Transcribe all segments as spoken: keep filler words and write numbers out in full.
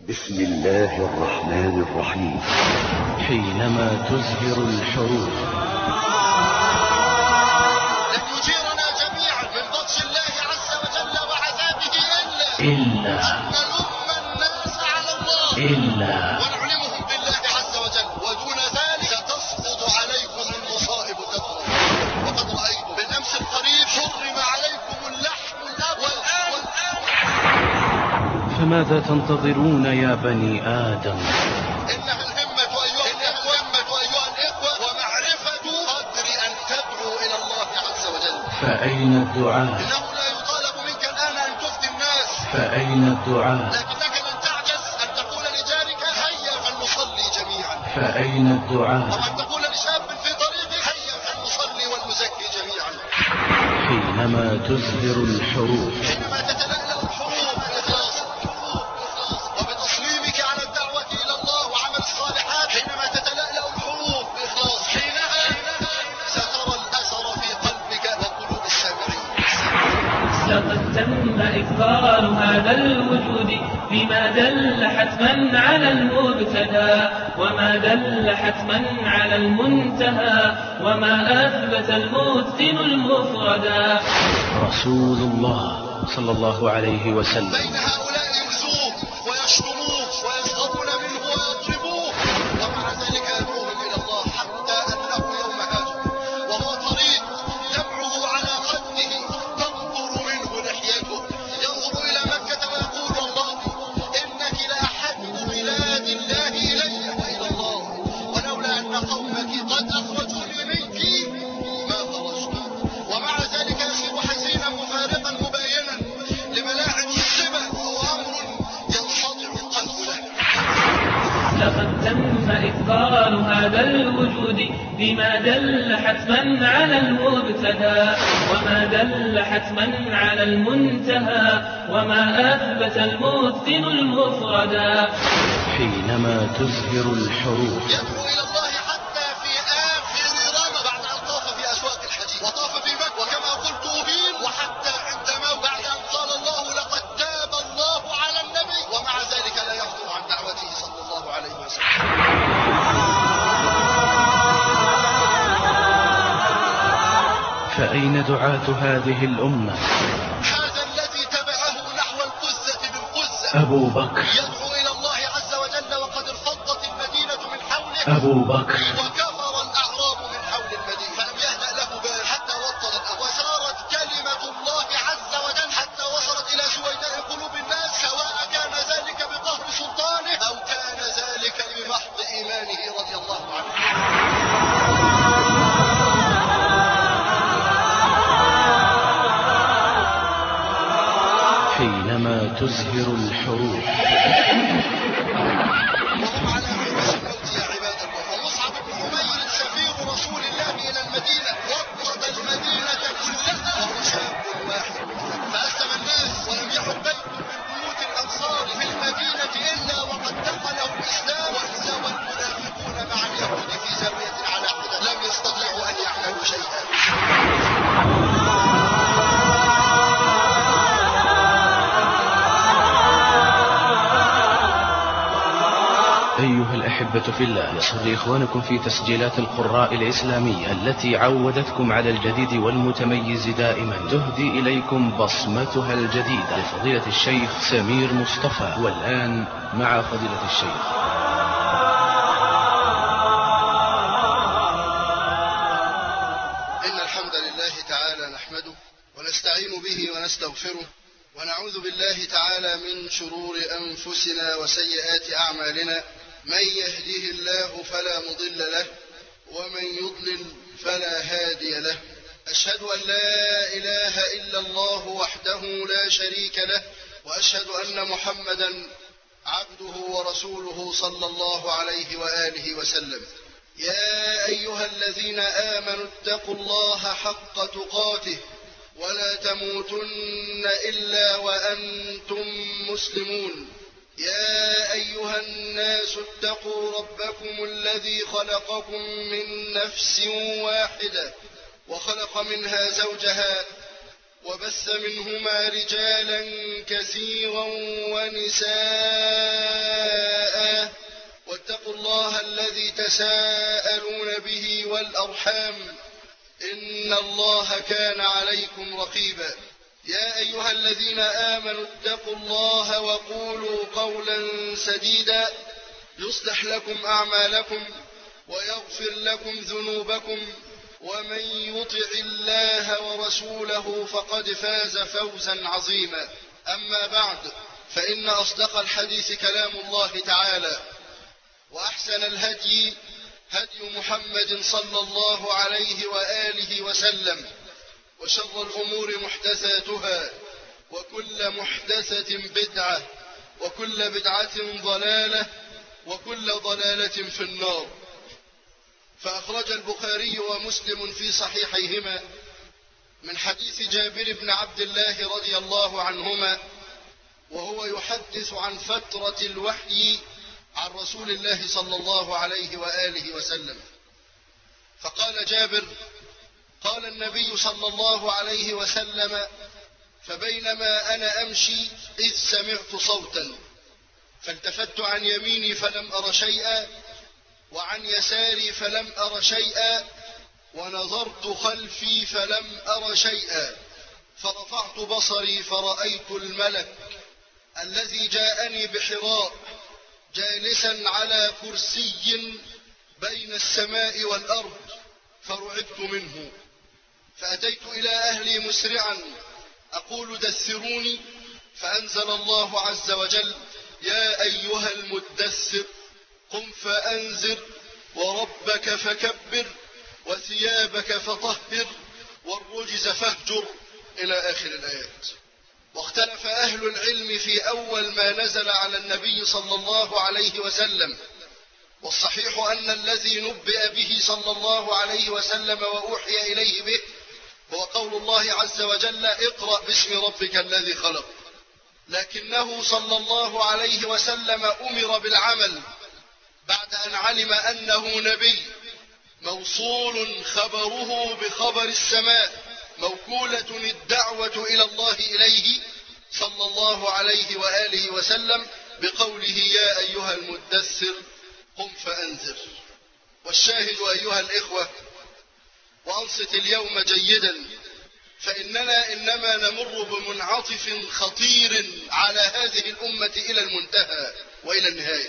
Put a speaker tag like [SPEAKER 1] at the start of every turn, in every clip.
[SPEAKER 1] بسم الله الرحمن الرحيم.
[SPEAKER 2] حينما تزهر الحروب
[SPEAKER 3] لن يجيرنا جميعا من بطش الله عز وجل وعذابه إلا
[SPEAKER 2] إلا
[SPEAKER 3] نلم الناس على الله
[SPEAKER 2] إلا
[SPEAKER 3] ونعلمهم بالله عز وجل، ودون ذلك ستسقط عليكم المصائب تترى. وقد رأيتم بالأمس القريب حرم عليكم اللحم والآن والآن
[SPEAKER 2] فماذا تنتظرون يا بني آدم؟
[SPEAKER 3] إنها الهمة أيها الإخوة أيها الإخوة ومعرفة قدر أن تدعو إلى الله عز وجل.
[SPEAKER 2] فأين الدعاء؟
[SPEAKER 3] إنه لا يطالب منك الآن أن تفتي الناس،
[SPEAKER 2] فأين الدعاء؟
[SPEAKER 3] لكنك لن تعجز أن تقول لجارك هيا فلنصلي جميعا،
[SPEAKER 2] فأين الدعاء؟
[SPEAKER 3] أو أن تقول لشاب في طريقك هيا فلنصلي ونزكي جميعا.
[SPEAKER 2] حينما تزهر الحروب
[SPEAKER 3] حينما تتلألأ الحروب بإخلاص وبتصميمك على الدعوة إلى الله وعمل الصالحات، حينما تتلألأ الحروب بإخلاص حينها سترى الأثر في قلبك وقلوب السامعين.
[SPEAKER 4] لقد تم إفضال هذا الوجود بما دل حتما على المبتدا وما دل حتما على المنتهى وما أثبت المتقن المفردا.
[SPEAKER 2] رسول الله صلى الله عليه وسلم
[SPEAKER 3] بين هؤلاء يؤذوه ويشتموه ويسخرون منه ويضربوه، ومع ذلك يدعوهم إلى الله حتى أنه يوم هاجر وهو طريق دمعه على خده تنظر منه لحيته، ينظر إلى مكة ويقول والله إنك لأحب بلاد الله إلي وإلى الله، ولولا أن قومك قد أخرجوني منك ما خرجت. ومع ذلك يصير حزينا مفارقا مبينا لملاعب السبا، وهو أمر ينصدع القلب له.
[SPEAKER 4] لقد تم إفضال هذا الوجود بما دل حتما على المبتدا وما دل حتما على المنتهى وما أثبت المتقن المفردا.
[SPEAKER 2] حينما تزهر الحروب
[SPEAKER 3] يدعو إلى الله حتى في آخر رمى بعد أن طاف في أسواق الحديث وطاف في مكة، وكما قلت أبين، وحتى عندما بعد أن قال الله لقد تاب الله على النبي، ومع ذلك لا يفتر عن دعوته صلى الله عليه وسلم.
[SPEAKER 2] فأين دعاة هذه الأمة؟
[SPEAKER 3] هذا الذي تبعه نحو القزة بالقزة
[SPEAKER 2] أبو بكر
[SPEAKER 3] يدعو إلى الله عز وجل وقد ارتضت المدينة من حوله
[SPEAKER 2] أبو بكر
[SPEAKER 3] وكفر الأعراب من حول المدينة، فلم يهدأ له بال حتى وطن الأرض، وسارت كلمة الله عز وجل حتى وصلت إلى سويداء قلوب الناس، سواء كان ذلك بقهر سلطانه أو كان ذلك بمحض إيمانه رضي الله عنه.
[SPEAKER 2] حينما تزهر الحروب
[SPEAKER 3] وهم على عرش الموت يا عباد الله. ومصعب بن عمير سفير رسول الله إلى المدينة وطد المدينة كلها وهو شاب واحد، فأسلم الناس ولم يعد بيت من بيوت الأنصار في المدينة إلا وقد دخله الإسلام، وإذا والمنافقون مع اليهود في زاوية على حدة لم يستطيعوا أن يعملوا شيئا.
[SPEAKER 2] أيها الأحبة في الله، يسر إخوانكم في تسجيلات القراء الإسلامية التي عودتكم على الجديد والمتميز دائما تهدي إليكم بصمتها الجديدة لفضيلة الشيخ سمير مصطفى. والآن مع فضيلة الشيخ.
[SPEAKER 3] إن الحمد لله تعالى نحمده ونستعين به ونستغفره، ونعوذ بالله تعالى من شرور أنفسنا وسيئات أعمالنا، من يهده الله فلا مضل له ومن يضلل فلا هادي له. أشهد أن لا إله إلا الله وحده لا شريك له، وأشهد أن محمدا عبده ورسوله صلى الله عليه وآله وسلم. يا أيها الذين آمنوا اتقوا الله حق تقاته ولا تموتن إلا وأنتم مسلمون. يا أيها الناس اتقوا ربكم الذي خلقكم من نفس واحدة وخلق منها زوجها وبث منهما رجالا كثيرا ونساء تساءلون به والأرحام إن الله كان عليكم رقيبا. يا أيها الذين آمنوا اتقوا الله وقولوا قولا سديدا يصلح لكم أعمالكم ويغفر لكم ذنوبكم ومن يطع الله ورسوله فقد فاز فوزا عظيما. أما بعد، فإن أصدق الحديث كلام الله تعالى، وأحسن الهدي هدي محمد صلى الله عليه وآله وسلم، وشر الأمور محدثاتها، وكل محدثة بدعة، وكل بدعة ضلالة، وكل ضلالة في النار. فأخرج البخاري ومسلم في صحيحيهما من حديث جابر بن عبد الله رضي الله عنهما وهو يحدث عن فترة الوحي عن رسول الله صلى الله عليه وآله وسلم. فقال جابر: قال النبي صلى الله عليه وسلم: فبينما أنا أمشي إذ سمعت صوتا فالتفت عن يميني فلم أر شيئا وعن يساري فلم أر شيئا ونظرت خلفي فلم أر شيئا فرفعت بصري فرأيت الملك الذي جاءني بحراء جالسا على كرسي بين السماء والأرض فرعبت منه، فأتيت إلى أهلي مسرعا أقول: دثروني. فأنزل الله عز وجل: يا أيها المدثر قم فأنذر وربك فكبر وثيابك فطهر والرجز فاهجر، إلى آخر الآيات. واختلف أهل العلم في أول ما نزل على النبي صلى الله عليه وسلم، والصحيح أن الذي نبئ به صلى الله عليه وسلم وأوحي إليه به هو قول الله عز وجل: اقرأ باسم ربك الذي خلق. لكنه صلى الله عليه وسلم أمر بالعمل بعد أن علم أنه نبي موصول خبره بخبر السماء، موكولة الدعوة إلى الله إليه صلى الله عليه وآله وسلم بقوله: يا أيها المدثر قم فأنذر. والشاهد أيها الإخوة، وأنصت اليوم جيدا، فإننا إنما نمر بمنعطف خطير على هذه الأمة إلى المنتهى وإلى النهاية،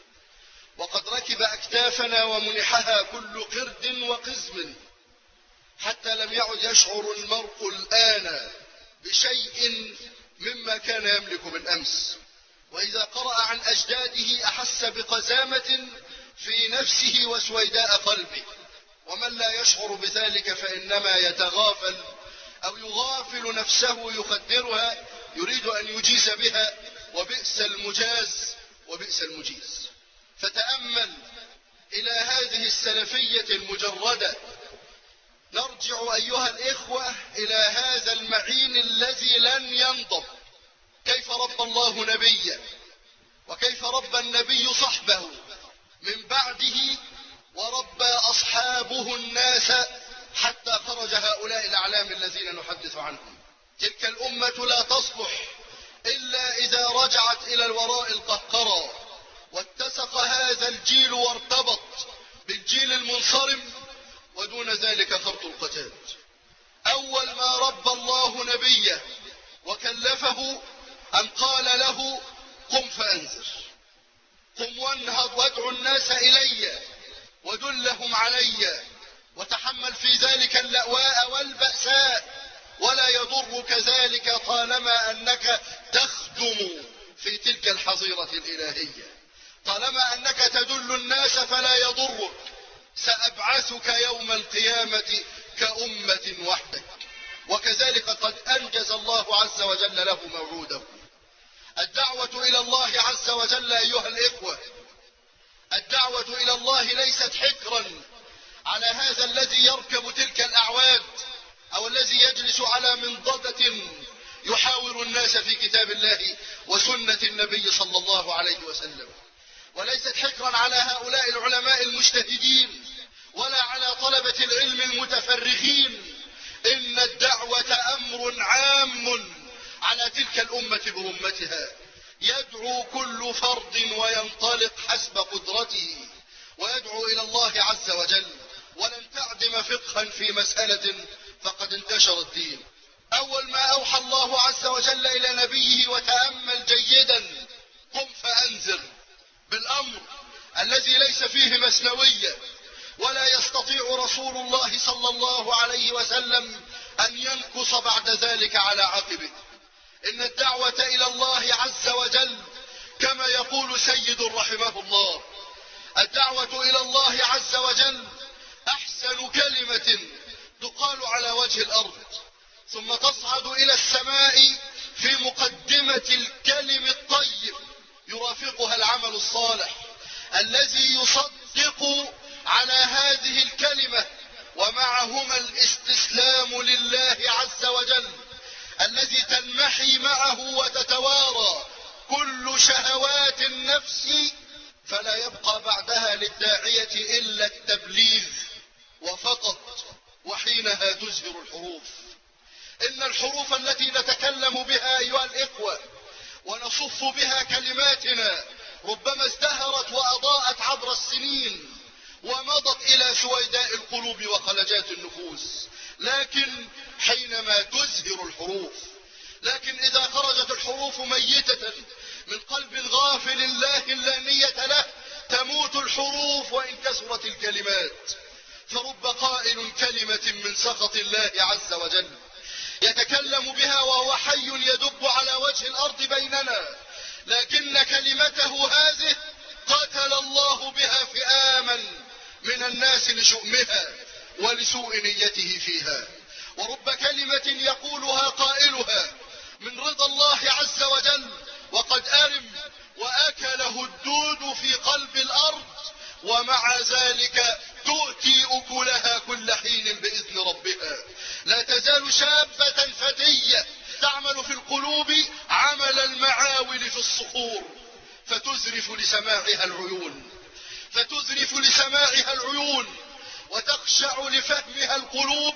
[SPEAKER 3] وقد ركب أكتافنا ومنحها كل قرد وقزم، حتى لم يعد يشعر المرء الآن بشيء مما كان يملك بالأمس، وإذا قرأ عن أجداده أحس بقزامة في نفسه وسويداء قلبه. ومن لا يشعر بذلك فإنما يتغافل أو يغافل نفسه يخدرها، يريد أن يجيز بها، وبئس المجاز وبئس المجيز. فتأمل إلى هذه السلفية المجردة. نرجع أيها الإخوة إلى هذا المعين الذي لن ينضب. كيف رب الله نبيه، وكيف ربى النبي صحبه من بعده، وربى أصحابه الناس حتى خرج هؤلاء الأعلام الذين نحدث عنهم. تلك الأمة لا تصلح إلا إذا رجعت إلى الوراء القهقرى، واتسق هذا الجيل وارتبط بالجيل المنصرم، ودون ذلك خرط القتاد. أول ما ربى الله نبيه وكلفه أن قال له: قم فأنذر، قم وانهض وادعو الناس إلي ودلهم علي، وتحمل في ذلك اللأواء والبأساء، ولا يضرك ذلك طالما أنك تخدم في تلك الحظيرة الإلهية، طالما أنك تدل الناس فلا يضرك. سأبعثك يوم القيامة كأمة وحدك. وكذلك قد أنجز الله عز وجل له موعوده. الدعوة إلى الله عز وجل أيها الإخوة، الدعوة إلى الله ليست حكرا على هذا الذي يركب تلك الأعواد، أو الذي يجلس على منضدة يحاور الناس في كتاب الله وسنة النبي صلى الله عليه وسلم، وليست حكرا على هؤلاء العلماء المجتهدين ولا على طلبة العلم المتفرغين. إن الدعوة أمر عام على تلك الأمة برمتها، يدعو كل فرد وينطلق حسب قدرته ويدعو إلى الله عز وجل، ولن تعدم فقها في مسألة فقد انتشر الدين. أول ما أوحى الله عز وجل إلى نبيه، وتأمل جيدا، قم فأنذر، بالأمر الذي ليس فيه مثنوية، ولا يستطيع رسول الله صلى الله عليه وسلم أن ينكص بعد ذلك على عقبه. إن الدعوة إلى الله عز وجل كما يقول سيد رحمه الله: الدعوة إلى الله عز وجل أحسن كلمة تقال على وجه الأرض، ثم تصعد إلى السماء في مقدمة الكلم الطيب يرافقها العمل الصالح الذي يصدق على هذه الكلمة، ومعهما الاستسلام لله عز وجل الذي تنمحي معه وتتوارى كل شهوات النفس، فلا يبقى بعدها للداعية إلا التبليغ وفقط. وحينها تزهر الحروف. إن الحروف التي نتكلم بها أيها الإخوة ونصف بها كلماتنا ربما ازدهرت وأضاءت عبر السنين ومضت إلى سويداء القلوب وخلجات النفوس، لكن حينما تزهر الحروف، لكن إذا خرجت الحروف ميتة من قلب غافل لا لا نية له، تموت الحروف وإن كثرت الكلمات. فرب قائل كلمة من سخط الله عز وجل يتكلم بها وهو حي يدب على وجه الأرض بيننا، لكن كلمته هذه قتل الله بها فئاما من الناس لشؤمها ولسوء نيته فيها. ورب كلمة يقولها قائلها من رضا الله عز وجل وقد أرم وأكله الدود في قلب الأرض، ومع ذلك تؤتي أكلها كل حين بإذن ربها. لا تزال شابة فتية تعمل في القلوب عمل المعاول في الصخور، فتزرف لسماعها العيون فتزرف لسماعها العيون وتخشع لفهمها القلوب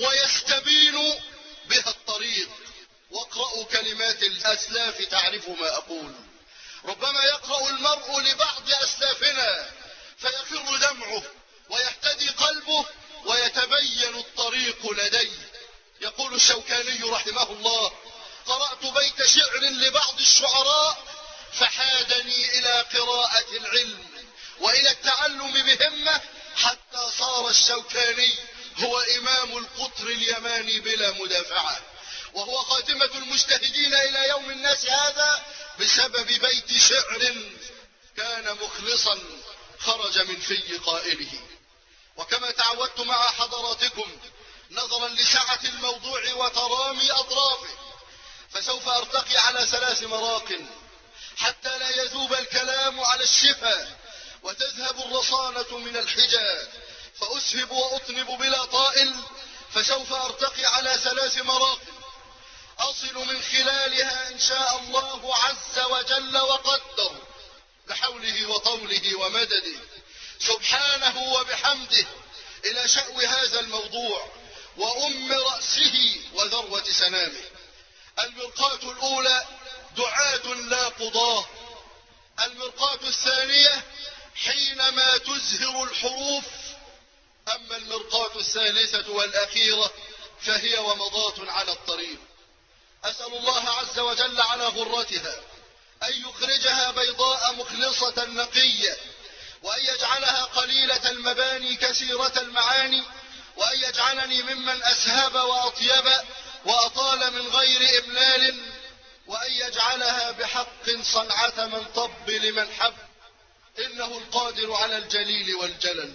[SPEAKER 3] ويستبين بها الطريق. واقرأوا كلمات الأسلاف تعرفوا ما أقول. ربما يقرأ المرء لبعض أسلافنا فيخر دمعه ويهتدي قلبه ويتبين الطريق لديه. يقول الشوكاني رحمه الله: قرأت بيت شعر لبعض الشعراء فحادني إلى قراءة العلم وإلى التعلم بهمة، حتى صار الشوكاني هو إمام القطر اليماني بلا مدافعة، وهو خاتمة المجتهدين إلى يوم الناس هذا بسبب بيت شعر كان مخلصا خرج من في قائله. وكما تعودت مع حضراتكم نظرا لسعة الموضوع وترامي أطرافه، فسوف أرتقي على ثلاث مراق حتى لا يذوب الكلام على الشفا وتذهب الرصانة من الحجى، فأسهب وأطنب بلا طائل. فسوف أرتقي على ثلاث مراق أصل من خلالها إن شاء الله عز وجل وقدر بحوله وطوله ومدده سبحانه وبحمده إلى شأو هذا الموضوع وأم رأسه وذروة سنامه. المرقاة الأولى: دعاة لا قضاة. المرقاة الثانية: حينما تزهر الحروف. أما المرقاة الثالثة والأخيرة فهي ومضات على الطريق. أسأل الله عز وجل على غرتها أن يخرجها بيضاء مخلصة نقية، وأن يجعلها قليلة المباني كثيرة المعاني، وأن يجعلني ممن أسهب وأطيب وأطال من غير إملال، وأن يجعلها بحق صنعة من طب لمن حب، إنه القادر على الجليل والجلل.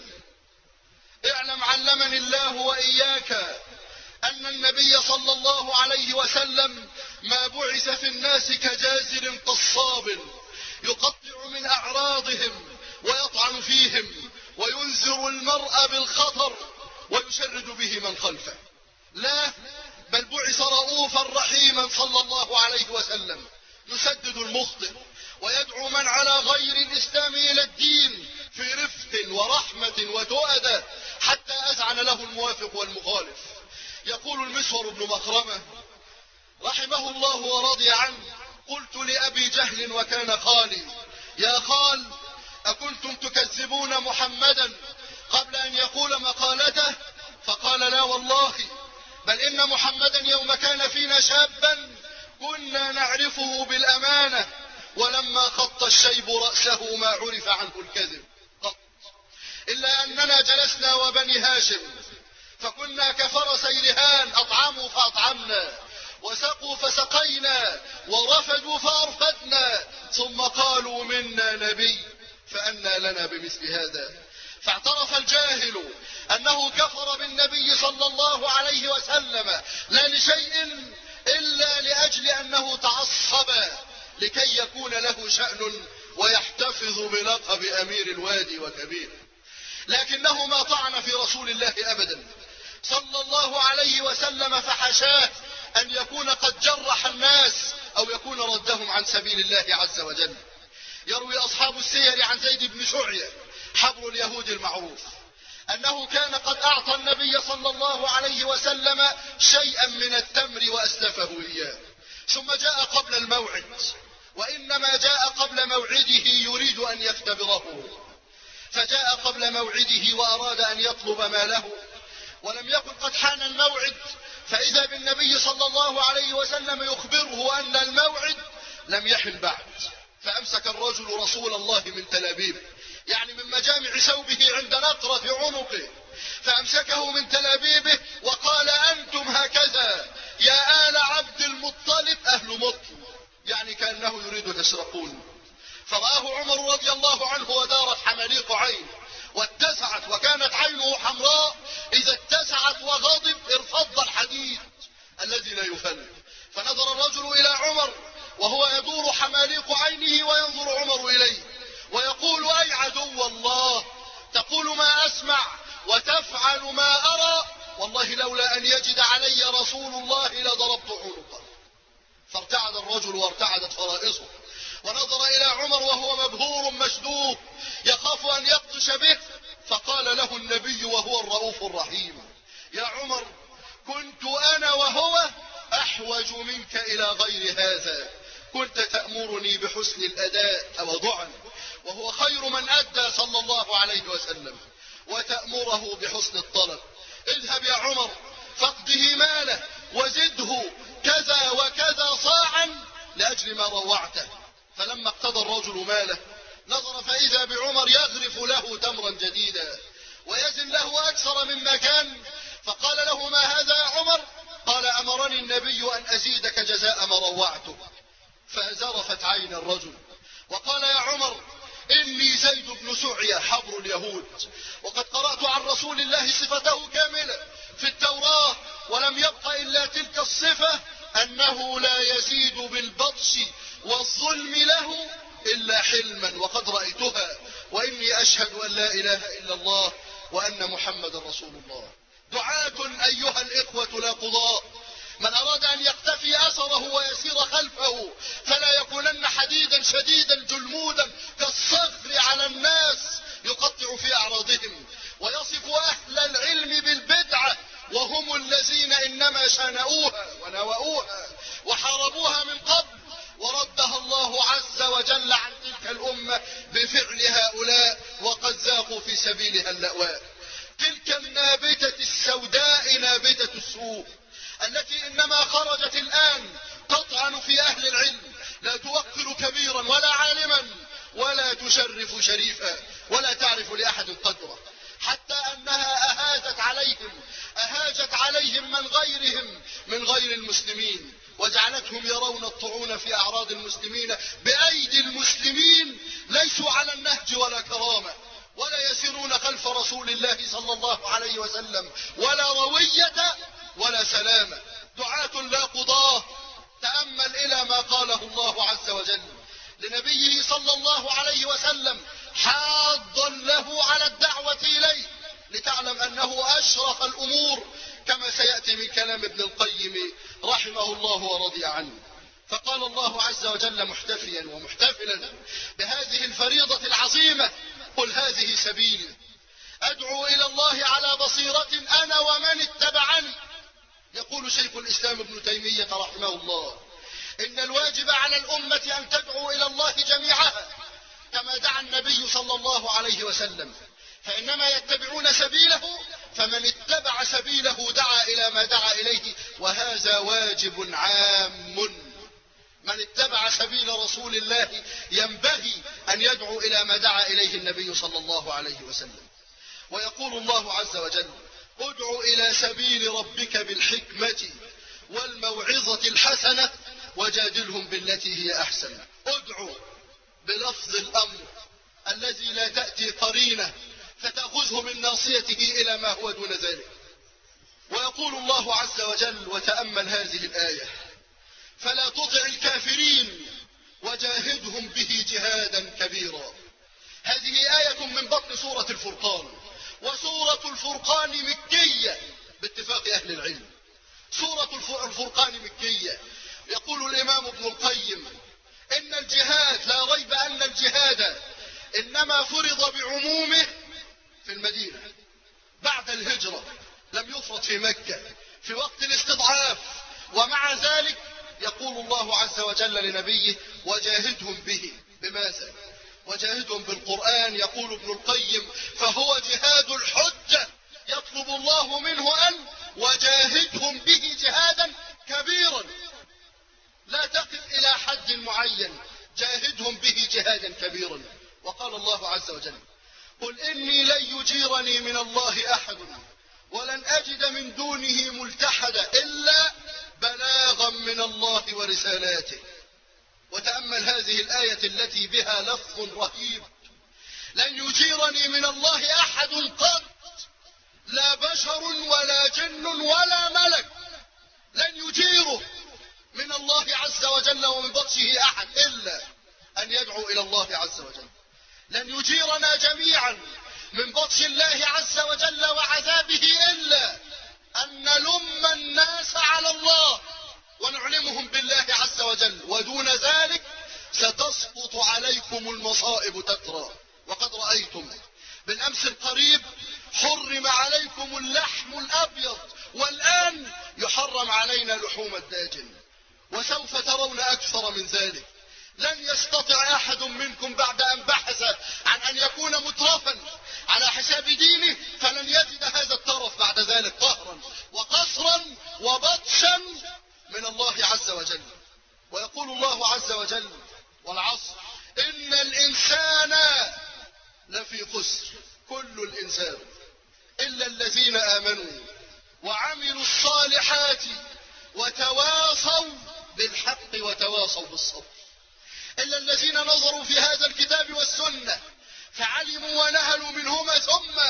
[SPEAKER 3] اعلم علمني الله وإياك أن النبي صلى الله عليه وسلم ما بعث في الناس كجازر قصاب يقطع من أعراضهم ويطعن فيهم وينذر المرء بالخطر ويشرد به من خلفه. لا، بل بعث رؤوفا رحيما صلى الله عليه وسلم يسدد المخطئ ويدعو من على غير الإسلام إلى الدين في رفق ورحمة وتؤدة حتى أذعن له الموافق والمخالف. يقول المسور بن مخرمة رحمه الله ورضي عنه: قلت لأبي جهل وكان خالي: يا خال، أكنتم تكذبون محمدا قبل أن يقول مقالته؟ فقال لا والله، بل إن محمدا يوم كان فينا شابا كنا نعرفه بالأمانة، ولما خط الشيب رأسه ما عرف عنه الكذب قط، إلا أننا جلسنا وبني هاشم فكنا كفرسي رهان، أطعموا فأطعمنا وسقوا فسقينا ورفدوا فأرفدنا، ثم قالوا منا نبي فأنى لنا بمثل هذا. فاعترف الجاهل أنه كفر بالنبي صلى الله عليه وسلم لا لشيء إلا لأجل أنه تعصب لكي يكون له شأن ويحتفظ بلقب أمير الوادي وكبير، لكنه ما طعن في رسول الله أبدا صلى الله عليه وسلم، فحشاه أن يكون قد جرح الناس أو يكون ردهم عن سبيل الله عز وجل. يروي أصحاب السير عن زيد بن شعية حبر اليهود المعروف أنه كان قد أعطى النبي صلى الله عليه وسلم شيئا من التمر وأسلفه إياه، ثم جاء قبل الموعد، وإنما جاء قبل موعده يريد أن يختبره، فجاء قبل موعده وأراد أن يطلب ماله، ولم يكن قد حان الموعد، فإذا بالنبي صلى الله عليه وسلم يخبره أن الموعد لم يحن بعد، فأمسك الرجل رسول الله من تلابيبه، يعني من مجامع ثوبه عند نقرة عنقه، فأمسكه من تلابيبه وقال أنتم هكذا يا آل عبد المطلب أهل مطلب، يعني كأنه يريد تسرقون. فرآه عمر رضي الله عنه ودارت حماليق عين واتسعت، وكانت عينه حمراء، إذا اتسعت وغضب ارفض الحديد الذي لا يفل، فنظر الرجل إلى عمر وهو يدور حماليق عينه وينظر عمر إليه ويقول أي عدو الله، تقول ما أسمع وتفعل ما أرى، والله لولا أن يجد علي رسول الله لضربت عنقه. فارتعد الرجل وارتعدت فرائصه، ونظر إلى عمر وهو مبهور مشدود يخاف أن يبطش به، فقال له النبي وهو الرؤوف الرحيم يا عمر كنت أنا وهو أحوج منك إلى غير هذا، كنت تأمرني بحسن الأداء توضعا، وهو خير من أدى صلى الله عليه وسلم، وتأمره بحسن الطلب، اذهب يا عمر فاقضه ماله وزده كذا وكذا صاعا لأجل ما روعته. فلما اقتضى الرجل ماله نظر فإذا بعمر يغرف له تمرا جديدا ويزن له أكثر مما كان، فقال له ما هذا يا عمر؟ قال أمرني النبي أن أزيدك جزاء ما روعته. فأزرفت عين الرجل وقال يا عمر إني زيد بن سعية حبر اليهود، وقد قرأت عن رسول الله صفته كاملة في التوراة، ولم يبق إلا تلك الصفة أنه لا يزيد بالبطش والظلم له إلا حلما، وقد رأيتها، وإني أشهد أن لا إله إلا الله وأن محمد رسول الله. دعاة أيها الإخوة لا قضاء، من أراد أن يقتفي أثره ويسير خلفه فلا يكونن حديدا شديدا جلمودا كالصخر على الناس يقطع في أعراضهم، ويصف أهل العلم بالبدعة وهم الذين إنما شنؤوها ونوؤوها وحاربوها من قبل، وردها الله عز وجل عن تلك الأمة بفعل هؤلاء وقد ذاقوا في سبيلها اللأواء. تلك النابتة السوداء نابتة السوء التي إنما خرجت الآن تطعن في أهل العلم، لا توقر كبيرا ولا عالما ولا تشرف شريفا ولا تعرف لأحد قدره، حتى أنها أهاجت عليهم أهاجت عليهم من غيرهم من غير المسلمين، وجعلتهم يرون الطعون في أعراض المسلمين بأيدي المسلمين ليسوا على النهج ولا كرامة، ولا يسيرون خلف رسول الله صلى الله عليه وسلم ولا روية ولا سلامة. دعاة لا قضاة. تأمل إلى ما قاله الله عز وجل لنبيه صلى الله عليه وسلم حاضا له على الدعوة إليه، لتعلم أنه أشرف الأمور كما سيأتي من كلام ابن القيم رحمه الله ورضي عنه. فقال الله عز وجل محتفيا ومحتفلا بهذه الفريضة العظيمة قل هذه سبيلي أدعو إلى الله على بصيرة أنا ومن اتبعني. يقول شيخ الإسلام ابن تيمية رحمه الله إن الواجب على الأمة أن تدعو إلى الله جميعها كما دعا النبي صلى الله عليه وسلم، فإنما يتبعون سبيله، فمن اتبع سبيله دعا إلى ما دعا إليه، وهذا واجب عام. من اتبع سبيل رسول الله ينبغي أن يدعو إلى ما دعا إليه النبي صلى الله عليه وسلم. ويقول الله عز وجل: ادع إلى سبيل ربك بالحكمة والموعظة الحسنة وجادلهم بالتي هي أحسن. ادعو بلفظ الأمر الذي لا تأتي قرينة فتأخذه من ناصيته إلى ما هو دون ذلك. ويقول الله عز وجل، وتأمل هذه الآية: فلا تطع الكافرين وجاهدهم به جهادا كبيرا. هذه آية من بطن سورة الفرقان، وسورة الفرقان مكية باتفاق أهل العلم. سورة الفرقان مكية. يقول الإمام ابن القيم: إن الجهاد، لا ريب أن الجهاد إنما فرض بعمومه في المدينة بعد الهجرة، لم يفرض في مكة في وقت الاستضعاف. ومع ذلك يقول الله عز وجل لنبيه: وجاهدهم به. بماذا؟ وجاهدهم بالقرآن. يقول ابن القيم: فهو جهاد الحجة، يطلب الله منه أن وجاهدهم به جهادا كبيرا، لا تقف إلى حد معين، جاهدهم به جهادا كبيرا. وقال الله عز وجل: قل إني لن يجيرني من الله أحد ولن أجد من دونه ملتحدا إلا بلاغا من الله ورسالاته. وتأمل هذه الآية التي بها لفظ رهيب: لن يجيرني من الله أحد قط، لا بشر ولا جن ولا ملك، لن يجيره من الله عز وجل ومن بطشه أحد إلا أن يدعو إلى الله عز وجل. لن يجيرنا جميعا من بطش الله عز وجل وعذابه إلا أن نلم الناس على الله ونعلمهم بالله عز وجل، ودون ذلك ستسقط عليكم المصائب تترى. وقد رأيتم بالأمس القريب حرم عليكم اللحم الأبيض، والآن يحرم علينا لحوم الداجن، وسوف ترون أكثر من ذلك. لن يستطع أحد منكم بعد أن بحث عن أن يكون مترفا على حساب دينه فلن يجد هذا الترف بعد ذلك قهرا وقصرا وبطشا من الله عز وجل. ويقول الله عز وجل: والعصر إن الإنسان لفي خسر، كل الإنسان إلا الذين آمنوا وعملوا الصالحات وتواصوا بالحق وتواصوا بالصبر. إلا الذين نظروا في هذا الكتاب والسنة فعلموا ونهلوا منهما ثم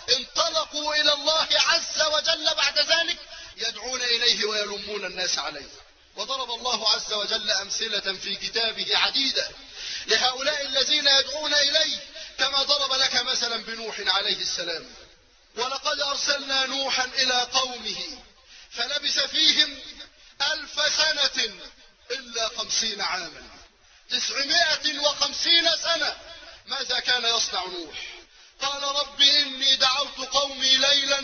[SPEAKER 3] انطلقوا إلى الله عز وجل بعد ذلك يدعون إليه ويلمون الناس عليه. وضرب الله عز وجل أمثلة في كتابه عديدة لهؤلاء الذين يدعون إليه، كما ضرب لك مثلا بنوح عليه السلام: ولقد أرسلنا نوحا إلى قومه فلبث فيهم ألف سنة إلا خمسين عاما، تسعمائة وخمسين سنة. ماذا كان يصنع نوح؟ قال: رب إني دعوت قومي ليلا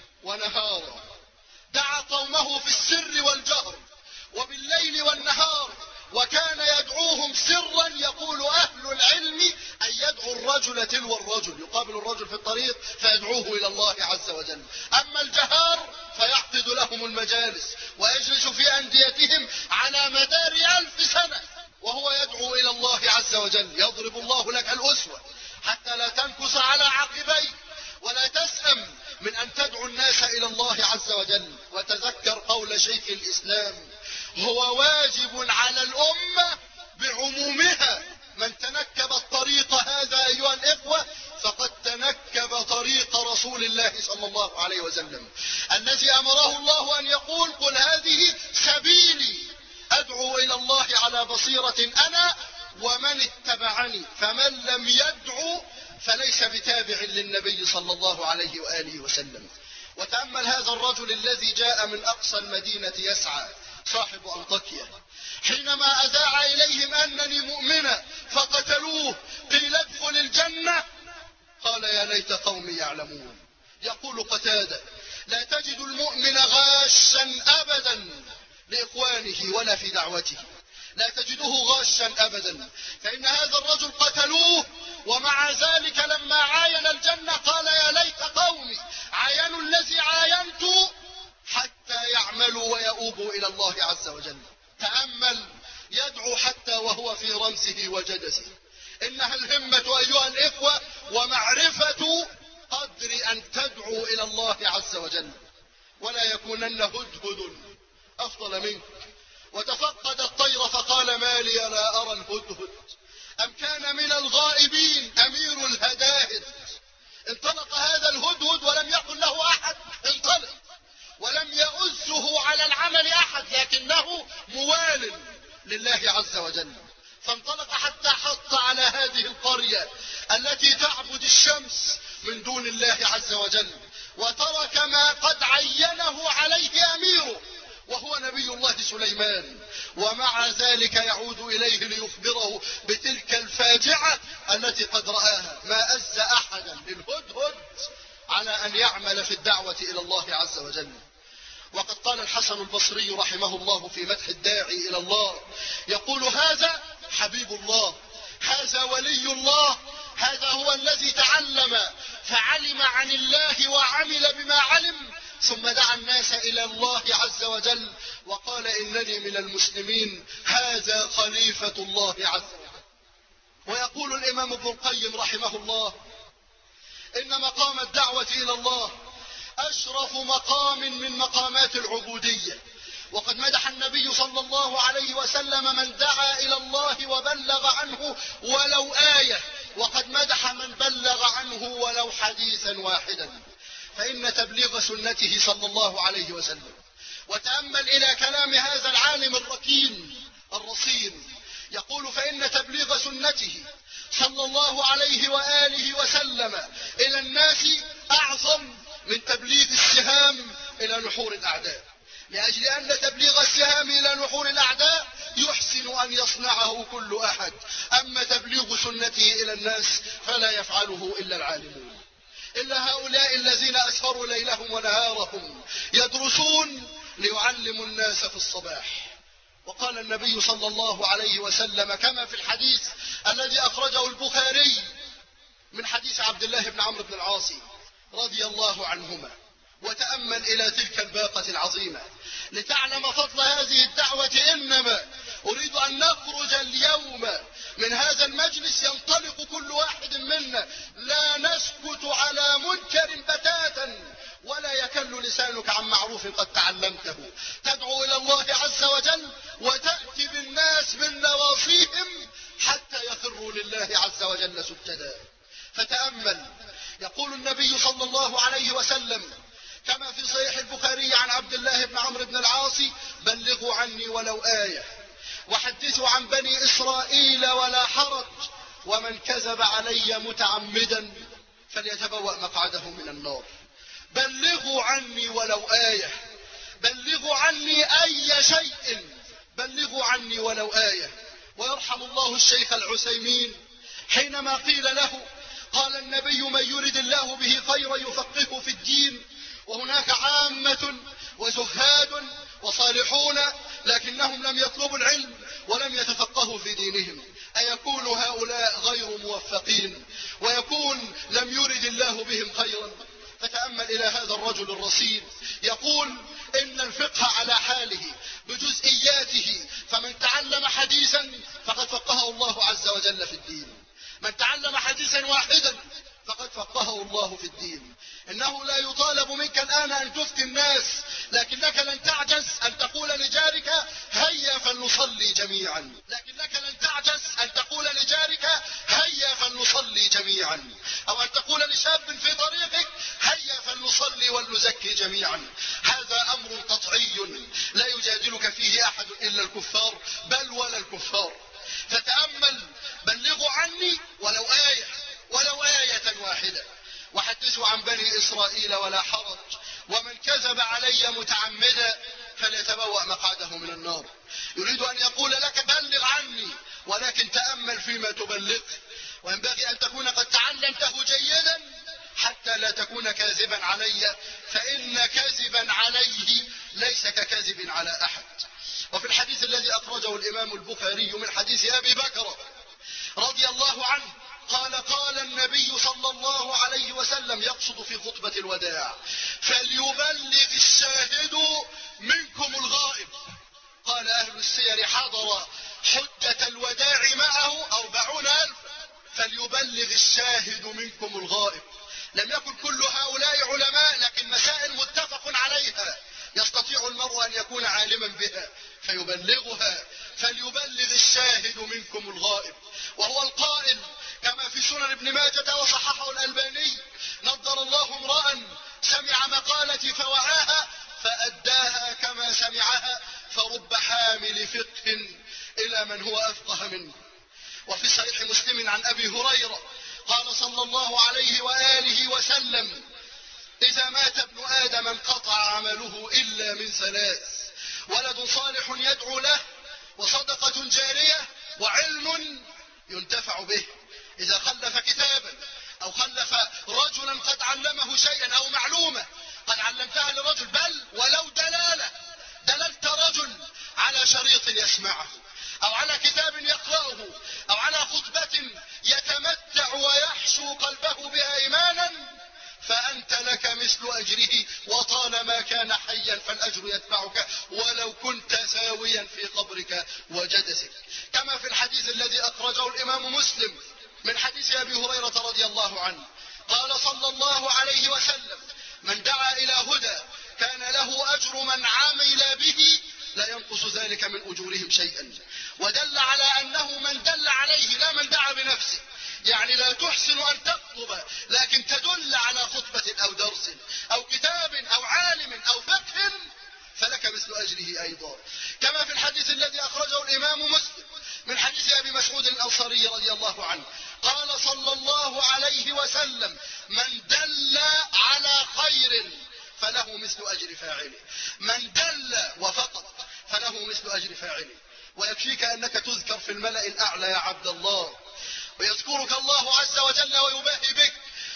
[SPEAKER 3] ونهارا. دعا قومه في السر والجهر وبالليل والنهار، وكان يدعوهم سرا. يقول أهل العلم أن يدعو الرجل تلو الرجل، يقابل الرجل في الطريق فيدعوه إلى الله عز وجل. أما الجهار فيعقد لهم المجالس ويجلس في أنديتهم على مدار ألف سنة وهو يدعو إلى الله عز وجل. يضرب الله لك الأسوة حتى لا تنكس على عقبيك ولا تسأم من أن تدعو الناس إلى الله عز وجل. وتذكر قول شيخ الإسلام: هو واجب على الأمة بعمومها، من تنكب الطريق هذا أيها الإخوة فقد تنكب طريق رسول الله صلى الله عليه وسلم الذي أمره الله أن يقول: قل هذه سبيلي أدعو إلى الله على بصيرة أنا ومن اتبعني، فمن لم يدعو فليس بتابع للنبي صلى الله عليه وآله وسلم. وتأمل هذا الرجل الذي جاء من أقصى المدينة يسعى، صاحب أنطاكيا، حينما أذاع إليهم أنني مؤمنا فقتلوه قيل ادخل الجنة قال: يا ليت قومي يعلمون. يقول قتادة: لا تجد المؤمن غاشا أبدا لإخوانه ولا في دعوته، لا تجده غاشا أبدا، فإن هذا الرجل قتلوه، ومع ذلك لما عاين الجنة قال يا ليت قومي عاينوا الذي عاينت حتى يعملوا ويؤوبوا إلى الله عز وجل. تأمل، يدعو حتى وهو في رمزه وجدسه. إنها الهمة أيها الإخوة ومعرفة قدر أن تدعو إلى الله عز وجل، ولا يكونن هدهد أفضل منك. وتفقد الطير فقال ما لي لا أرى الهدهد أم كان من الغائبين أمير الهداهد. انطلق هذا الهدهد ولم يقل له أحد انطلق، ولم يؤزه على العمل أحد، لكنه موال لله عز وجل. فانطلق حتى حط على هذه القرية التي تعبد الشمس من دون الله عز وجل، وترك ما قد عينه عليه أميره وهو نبي الله سليمان، ومع ذلك يعود إليه ليخبره بتلك الفاجعة التي قد رآها. ما أز أحدا للهدهد على أن يعمل في الدعوة إلى الله عز وجل. وقد قال الحسن البصري رحمه الله في مدح الداعي إلى الله، يقول هذا حبيب الله، هذا ولي الله، هذا هو الذي تعلم فعلم عن الله وعمل بما علم، ثم دعا الناس إلى الله عز وجل وقال إنني من المسلمين، هذا خليفة الله عز وجل. ويقول الإمام ابن القيم رحمه الله إن مقام الدعوة إلى الله أشرف مقام من مقامات العبودية، وقد مدح النبي صلى الله عليه وسلم من دعا إلى الله وبلغ عنه ولو آية، وقد مدح من بلغ عنه ولو حديثا واحدا، فإن تبليغ سنته صلى الله عليه وسلم. وتأمل إلى كلام هذا العالم الركين الرصين، يقول فإن تبليغ سنته صلى الله عليه وآله وسلم إلى الناس أعظم من تبليغ السهام إلى نحور الأعداء، لأجل أن تبليغ السهام إلى نحور الأعداء يحسن أن يصنعه كل أحد، أما تبليغ سنته إلى الناس فلا يفعله إلا العالمون، إلا هؤلاء الذين أسهروا ليلهم ونهارهم يدرسون ليعلموا الناس في الصباح. وقال النبي صلى الله عليه وسلم كما في الحديث الذي أخرجه البخاري من حديث عبد الله بن عمرو بن العاص رضي الله عنهما، وتأمل إلى تلك الباقة العظيمة لتعلم فضل هذه الدعوة. إنما أريد أن نخرج اليوم من هذا المجلس ينطلق كل واحد منا، لا نسكت على منكر بتاتا، ولا يكل لسانك عن معروف قد تعلمته، تدعو إلى الله عز وجل وتأتي بالناس من نواصيهم حتى يخروا لله عز وجل سجدا. فتأمل، يقول النبي صلى الله عليه وسلم كما في صحيح البخاري عن عبد الله بن عمرو بن العاص بلغوا عني ولو آية وحدثوا عن بني إسرائيل ولا حرج، ومن كذب علي متعمدا فليتبوأ مقعده من النار. بلغوا عني ولو آية، بلغوا عني أي شيء، بلغوا عني ولو آية. ويرحم الله الشيخ العثيمين حينما قيل له قال النبي من يرد الله به خيرا يفقهه في الدين، وهناك عامة وزهاد وصالحون لكنهم لم يطلبوا العلم ولم يتفقهوا في دينهم، أيكون هؤلاء غير موفقين ويكون لم يرد الله بهم خيرا؟ فتأمل إلى هذا الرجل الرصين يقول إن الفقه على حاله بجزئياته، فمن تعلم حديثا فقد فقهه الله عز وجل في الدين، من تعلم حديثا واحدا فقد فقهه الله في الدين. إنه لا يطالب منك الآن أن تفتي الناس، لكنك لن تعجز أن تقول لجارك هيا فلنصلي جميعا، لكنك لن تعجز أن تقول لجارك هيا فلنصلي جميعا، أو أن تقول لشاب في طريقك هيا فلنصلي ولنزكي جميعا. هذا أمر قطعي لا يجادلك فيه أحد إلا الكفار، بل ولا الكفار. فتأمل، بلغوا عني ولو آية، ولو آية واحدة، وحدثوا عن بني إسرائيل ولا حرج، ومن كذب علي متعمدا فليتبوأ مقعده من النار. يريد أن يقول لك بلغ عني، ولكن تأمل فيما تبلغ، وينبغي أن تكون قد تعلمته جيدا حتى لا تكون كاذبا علي، فإن كذبا عليه ليس ككذب على أحد. وفي الحديث الذي أخرجه الإمام البخاري من حديث أبي بكر رضي الله عنه قال قال النبي صلى الله عليه وسلم يقصد في خطبة الوداع: فليبلغ الشاهد منكم الغائب. قال أهل السير: حضر حجة الوداع معه أربعون ألف. فليبلغ الشاهد منكم الغائب. لم يكن كل هؤلاء علماء، لكن مسائل متفق عليها يستطيع المرء أن يكون عالما بها فيبلغها. فليبلغ الشاهد منكم الغائب، وهو القائل كما في سنن ابن ماجه وصححه الألباني: نضر الله امرأ سمع مقالتي فوعاها فأداها كما سمعها، فرب حامل فقه إلى من هو أفقه منه. وفي صحيح مسلم عن أبي هريرة قال صلى الله عليه وآله وسلم: إذا مات ابن آدم انقطع عمله إلا من ثلاث: ولد صالح يدعو له، وصدقة جارية، وعلم ينتفع به. إذا خلف كتابا أو خلف رجلا قد علمه شيئا أو معلومة قد علمتها لرجل، بل ولو دلالة دللت رجل على شريط يسمعه أو على كتاب يقرأه أو على خطبة يتمتع ويحشو قلبه بها إيمانا، فأنت لك مثل أجره، وطالما كان حيا فالأجر يتبعك ولو كنت ساويا في قبرك وجدسك. كما في الحديث الذي أخرجه الإمام مسلم من حديث أبي هريرة رضي الله عنه قال صلى الله عليه وسلم: من دعا إلى هدى كان له أجر من عمل به لا ينقص ذلك من أجورهم شيئا. ودل على أنه من دل عليه لا من دعا بنفسه، يعني لا تحسن أن تخطب لكن تدل على خطبة أو درس أو كتاب أو عالم أو فقه فلك مثل أجره أيضا. كما في الحديث الذي أخرجه الإمام مسلم من حديث أبي مسعود الأنصاري رضي الله عنه قال صلى الله عليه وسلم: من دل على خير فله مثل أجر فاعله. من دل وفقط فله مثل أجر فاعله. ويكفيك أنك تذكر في الملأ الأعلى يا عبد الله، ويذكرك الله عز وجل ويباهي بك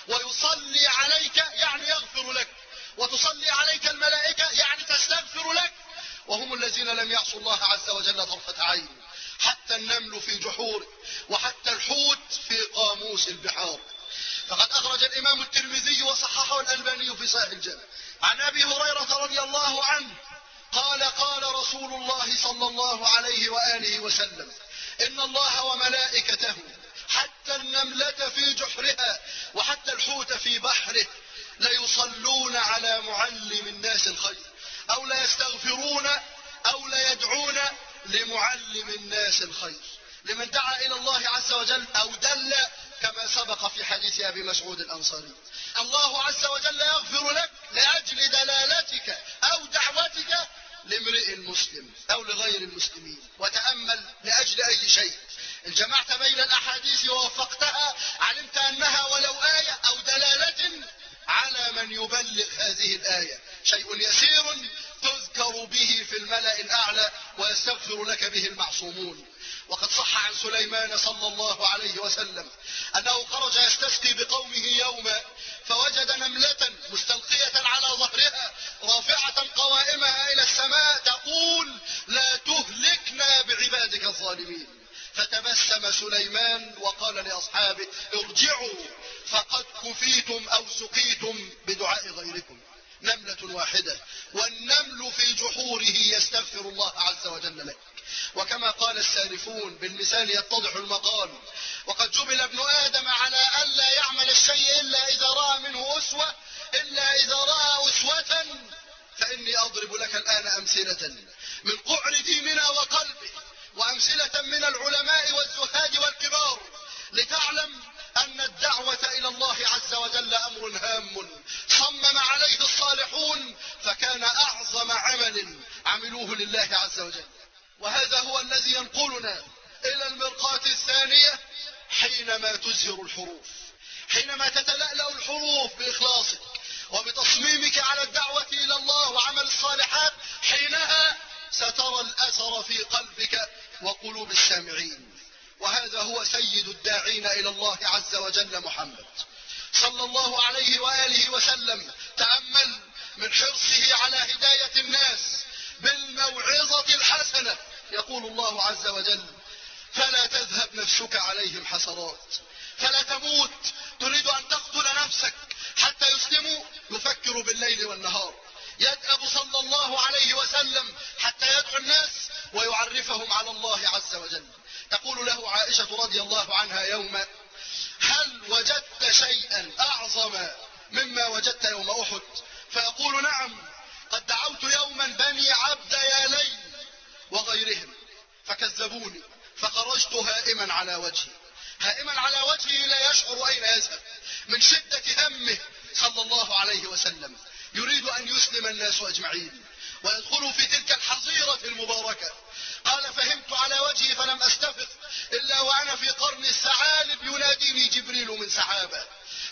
[SPEAKER 3] ويصلي عليك، يعني يغفر لك، وتصلي عليك الملائكة يعني تستغفر لك، وهم الذين لم يعصوا الله عز وجل طرفة عين. حتى النمل في جحور، وحتى الحوت في قاموس البحار. فقد أخرج الإمام الترمذي وصححه الألباني في صحيح الجامع عن أبي هريرة رضي الله عنه قال قال رسول الله صلى الله عليه وآله وسلم: إن الله وملائكته حتى النملة في جحرها وحتى الحوت في بحره ليصلون على معلم الناس الخير، أو ليستغفرون أو ليدعون لمعلم الناس الخير، لمن دعا إلى الله عز وجل أو دل، كما سبق في حديث أبي مسعود الأنصاري. الله عز وجل يغفر لك لأجل دلالتك أو دعوتك لامرئ مسلم أو لغير المسلمين. وتأمل لأجل أي شيء إن جمعت بين الأحاديث ووفقتها علمت أنها ولو آية أو دلالة على من يبلغ هذه الآية، شيء يسير تذكر به في الملأ الأعلى ويستغفر لك به المعصومون. وقد صح عن سليمان صلى الله عليه وسلم أنه خرج يستسقي بقومه يوما فوجد نملة مستلقية على ظهرها رافعة قوائمها إلى السماء تقول: لا تهلكنا بعبادك الظالمين. فتبسم سليمان وقال لأصحابه: ارجعوا فقد كفيتم أو سقيتم بدعاء غيركم. نملة واحدة، والنمل في جحوره يستغفر الله عز وجل لك. وكما قال السالفون بالمثال يتضح المقال: وقد جبل ابن آدم على ألا يعمل الشيء إلا إذا رأى منه أسوة، إلا إذا رأى أسوة. فإني أضرب لك الآن أمثلة من قعر ديننا وقلبه، وأمثلة من العلماء والزهاد والكبار، لتعلم أن الدعوة إلى الله عز وجل أمر هام صمم عليه الصالحون، فكان أعظم عمل عملوه لله عز وجل. وهذا هو الذي ينقلنا إلى المرقاة الثانية حينما تزهر الحروف، حينما تتلألأ الحروف بإخلاصك وبتصميمك على الدعوة إلى الله وعمل الصالحات، حينها سترى الأثر في قلبك وقلوب السامعين. وهذا هو سيد الداعين إلى الله عز وجل محمد صلى الله عليه وآله وسلم. تأمل من حرصه على هداية الناس بالموعظة الحسنة، يقول الله عز وجل: فلا تذهب نفسك عليهم حسرات. فلا تموت تريد أن تقتل نفسك حتى يسلموا، يفكر بالليل والنهار، يدأب صلى الله عليه وسلم حتى يدعو الناس ويعرفهم على الله عز وجل. تقول له عائشة رضي الله عنها يوما: هل وجدت شيئا أعظم مما وجدت يوم أحد؟ فيقول: نعم، قد دعوت يوما بني عبد يالي وغيرهم فكذبوني فخرجت هائما على وجهي. هائما على وجهه لا يشعر أين يذهب من شدة همه صلى الله عليه وسلم، يريد أن يسلم الناس أجمعين ويدخلوا في تلك الحظيرة المباركة. قال: فهمت على وجهي فلم أستفق إلا وأنا في قرن الثعالب يناديني جبريل من سحابة.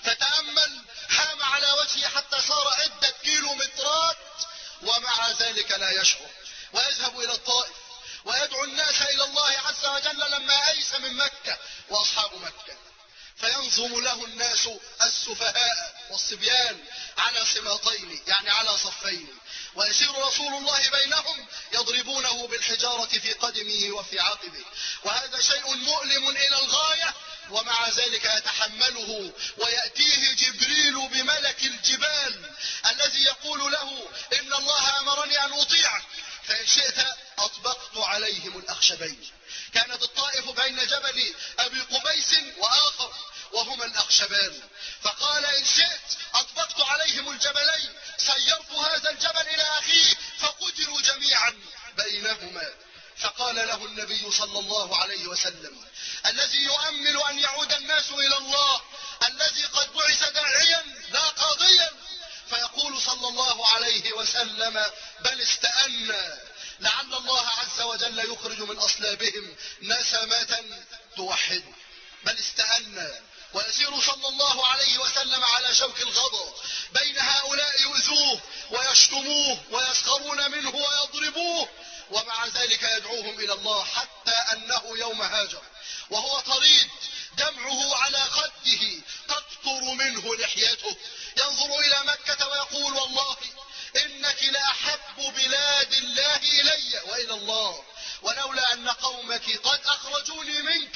[SPEAKER 3] فتأمل، هام على وجهه حتى صار عدة كيلومترات ومع ذلك لا يشعر، ويذهب إلى الطائف ويدعو الناس إلى الله عز وجل لما أيس من مكة وأصحاب مكة. فينظم له الناس السفهاء والصبيان على صماطين، يعني على صفين، ويسير رسول الله بينهم يضربونه بالحجارة في قدمه وفي عقبه. وهذا شيء مؤلم إلى الغاية، ومع ذلك يتحمله ويأتيه جبريل بملك الجبال الذي يقول له: إن الله أمرني أن أطيعك، فإن شئت أطبقت عليهم الأخشبين. كانت الطائف بين جبل أبي قبيس وآخر وهما الأخشبان، فقال: إن شئت أطبقت عليهم الجبلين، سيرت هذا الجبل إلى أخيه فقتلوا جميعا بينهما. فقال له النبي صلى الله عليه وسلم: الذي يؤمل أن يعود الناس إلى الله، الذي قد بعث داعيا لا قاضيا. فيقول صلى الله عليه وسلم: بل استأنى، لعل الله عز وجل يخرج من أصلابهم نسمة توحد. بل استأنى. ويسير صلى الله عليه وسلم على شوك الغضب بين هؤلاء يؤذوه ويشتموه ويسخرون منه ويضربوه، ومع ذلك يدعوهم إلى الله، حتى أنه يوم هاجر وهو طريد دمعه على خده تقطر منه لحيته، ينظر إلى مكة ويقول: والله إنك لأحب بلاد الله إلي وإلى الله، ولولا أن قومك قد أخرجوني منك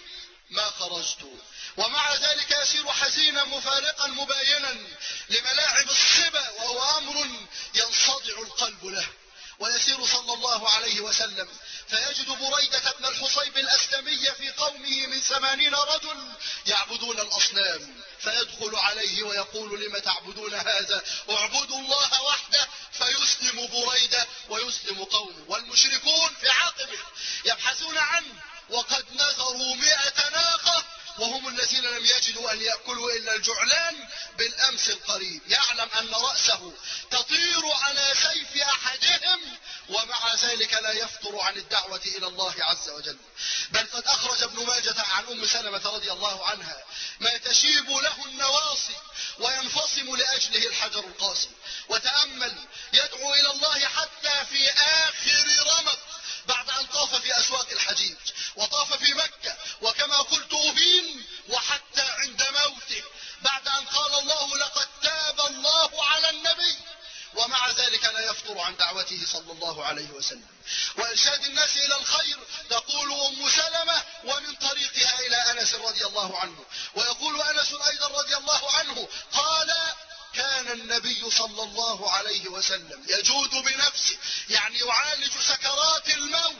[SPEAKER 3] ما خرجت. ومع ذلك يسير حزينا مفارقا مباينا لملاعب الصبا، وهو أمر ينصدع القلب له. ويسير صلى الله عليه وسلم فيجد بريدة بن الحصيب الأسلمي في قومه من ثمانين رجل يعبدون الأصنام، فيدخل عليه ويقول: لم تعبدون هذا؟ اعبدوا الله وحده. فيسلم بريدة ويسلم قومه، والمشركون في عقبه يبحثون عنه وقد نذروا مئة ناقة، وهم الذين لم يجدوا أن يأكلوا إلا الجعلان بالأمس القريب. يعلم أن رأسه تطير على سيف أحدهم، ومع ذلك لا يفتر عن الدعوة إلى الله عز وجل. بل قد أخرج ابن ماجة عن أم سلمة رضي الله عنها ما تشيب له النواصي وينفصم لأجله الحجر القاسي. وتأمل، يدعو إلى الله حتى في آخر رمق بعد أن طاف في أسواق الحجيج وطاف في مكة، وكما قلت أبين، وحتى عند موته بعد أن قال الله: لقد تاب الله على النبي، ومع ذلك لا يفتر عن دعوته صلى الله عليه وسلم وإرشاد الناس إلى الخير. تقول أم سلمة: ومن طريقها إلى أنس رضي الله عنه. ويقول أنس أيضا رضي الله عنه قال: كان النبي صلى الله عليه وسلم يجود بنفسه، يعني يعالج سكرات الموت،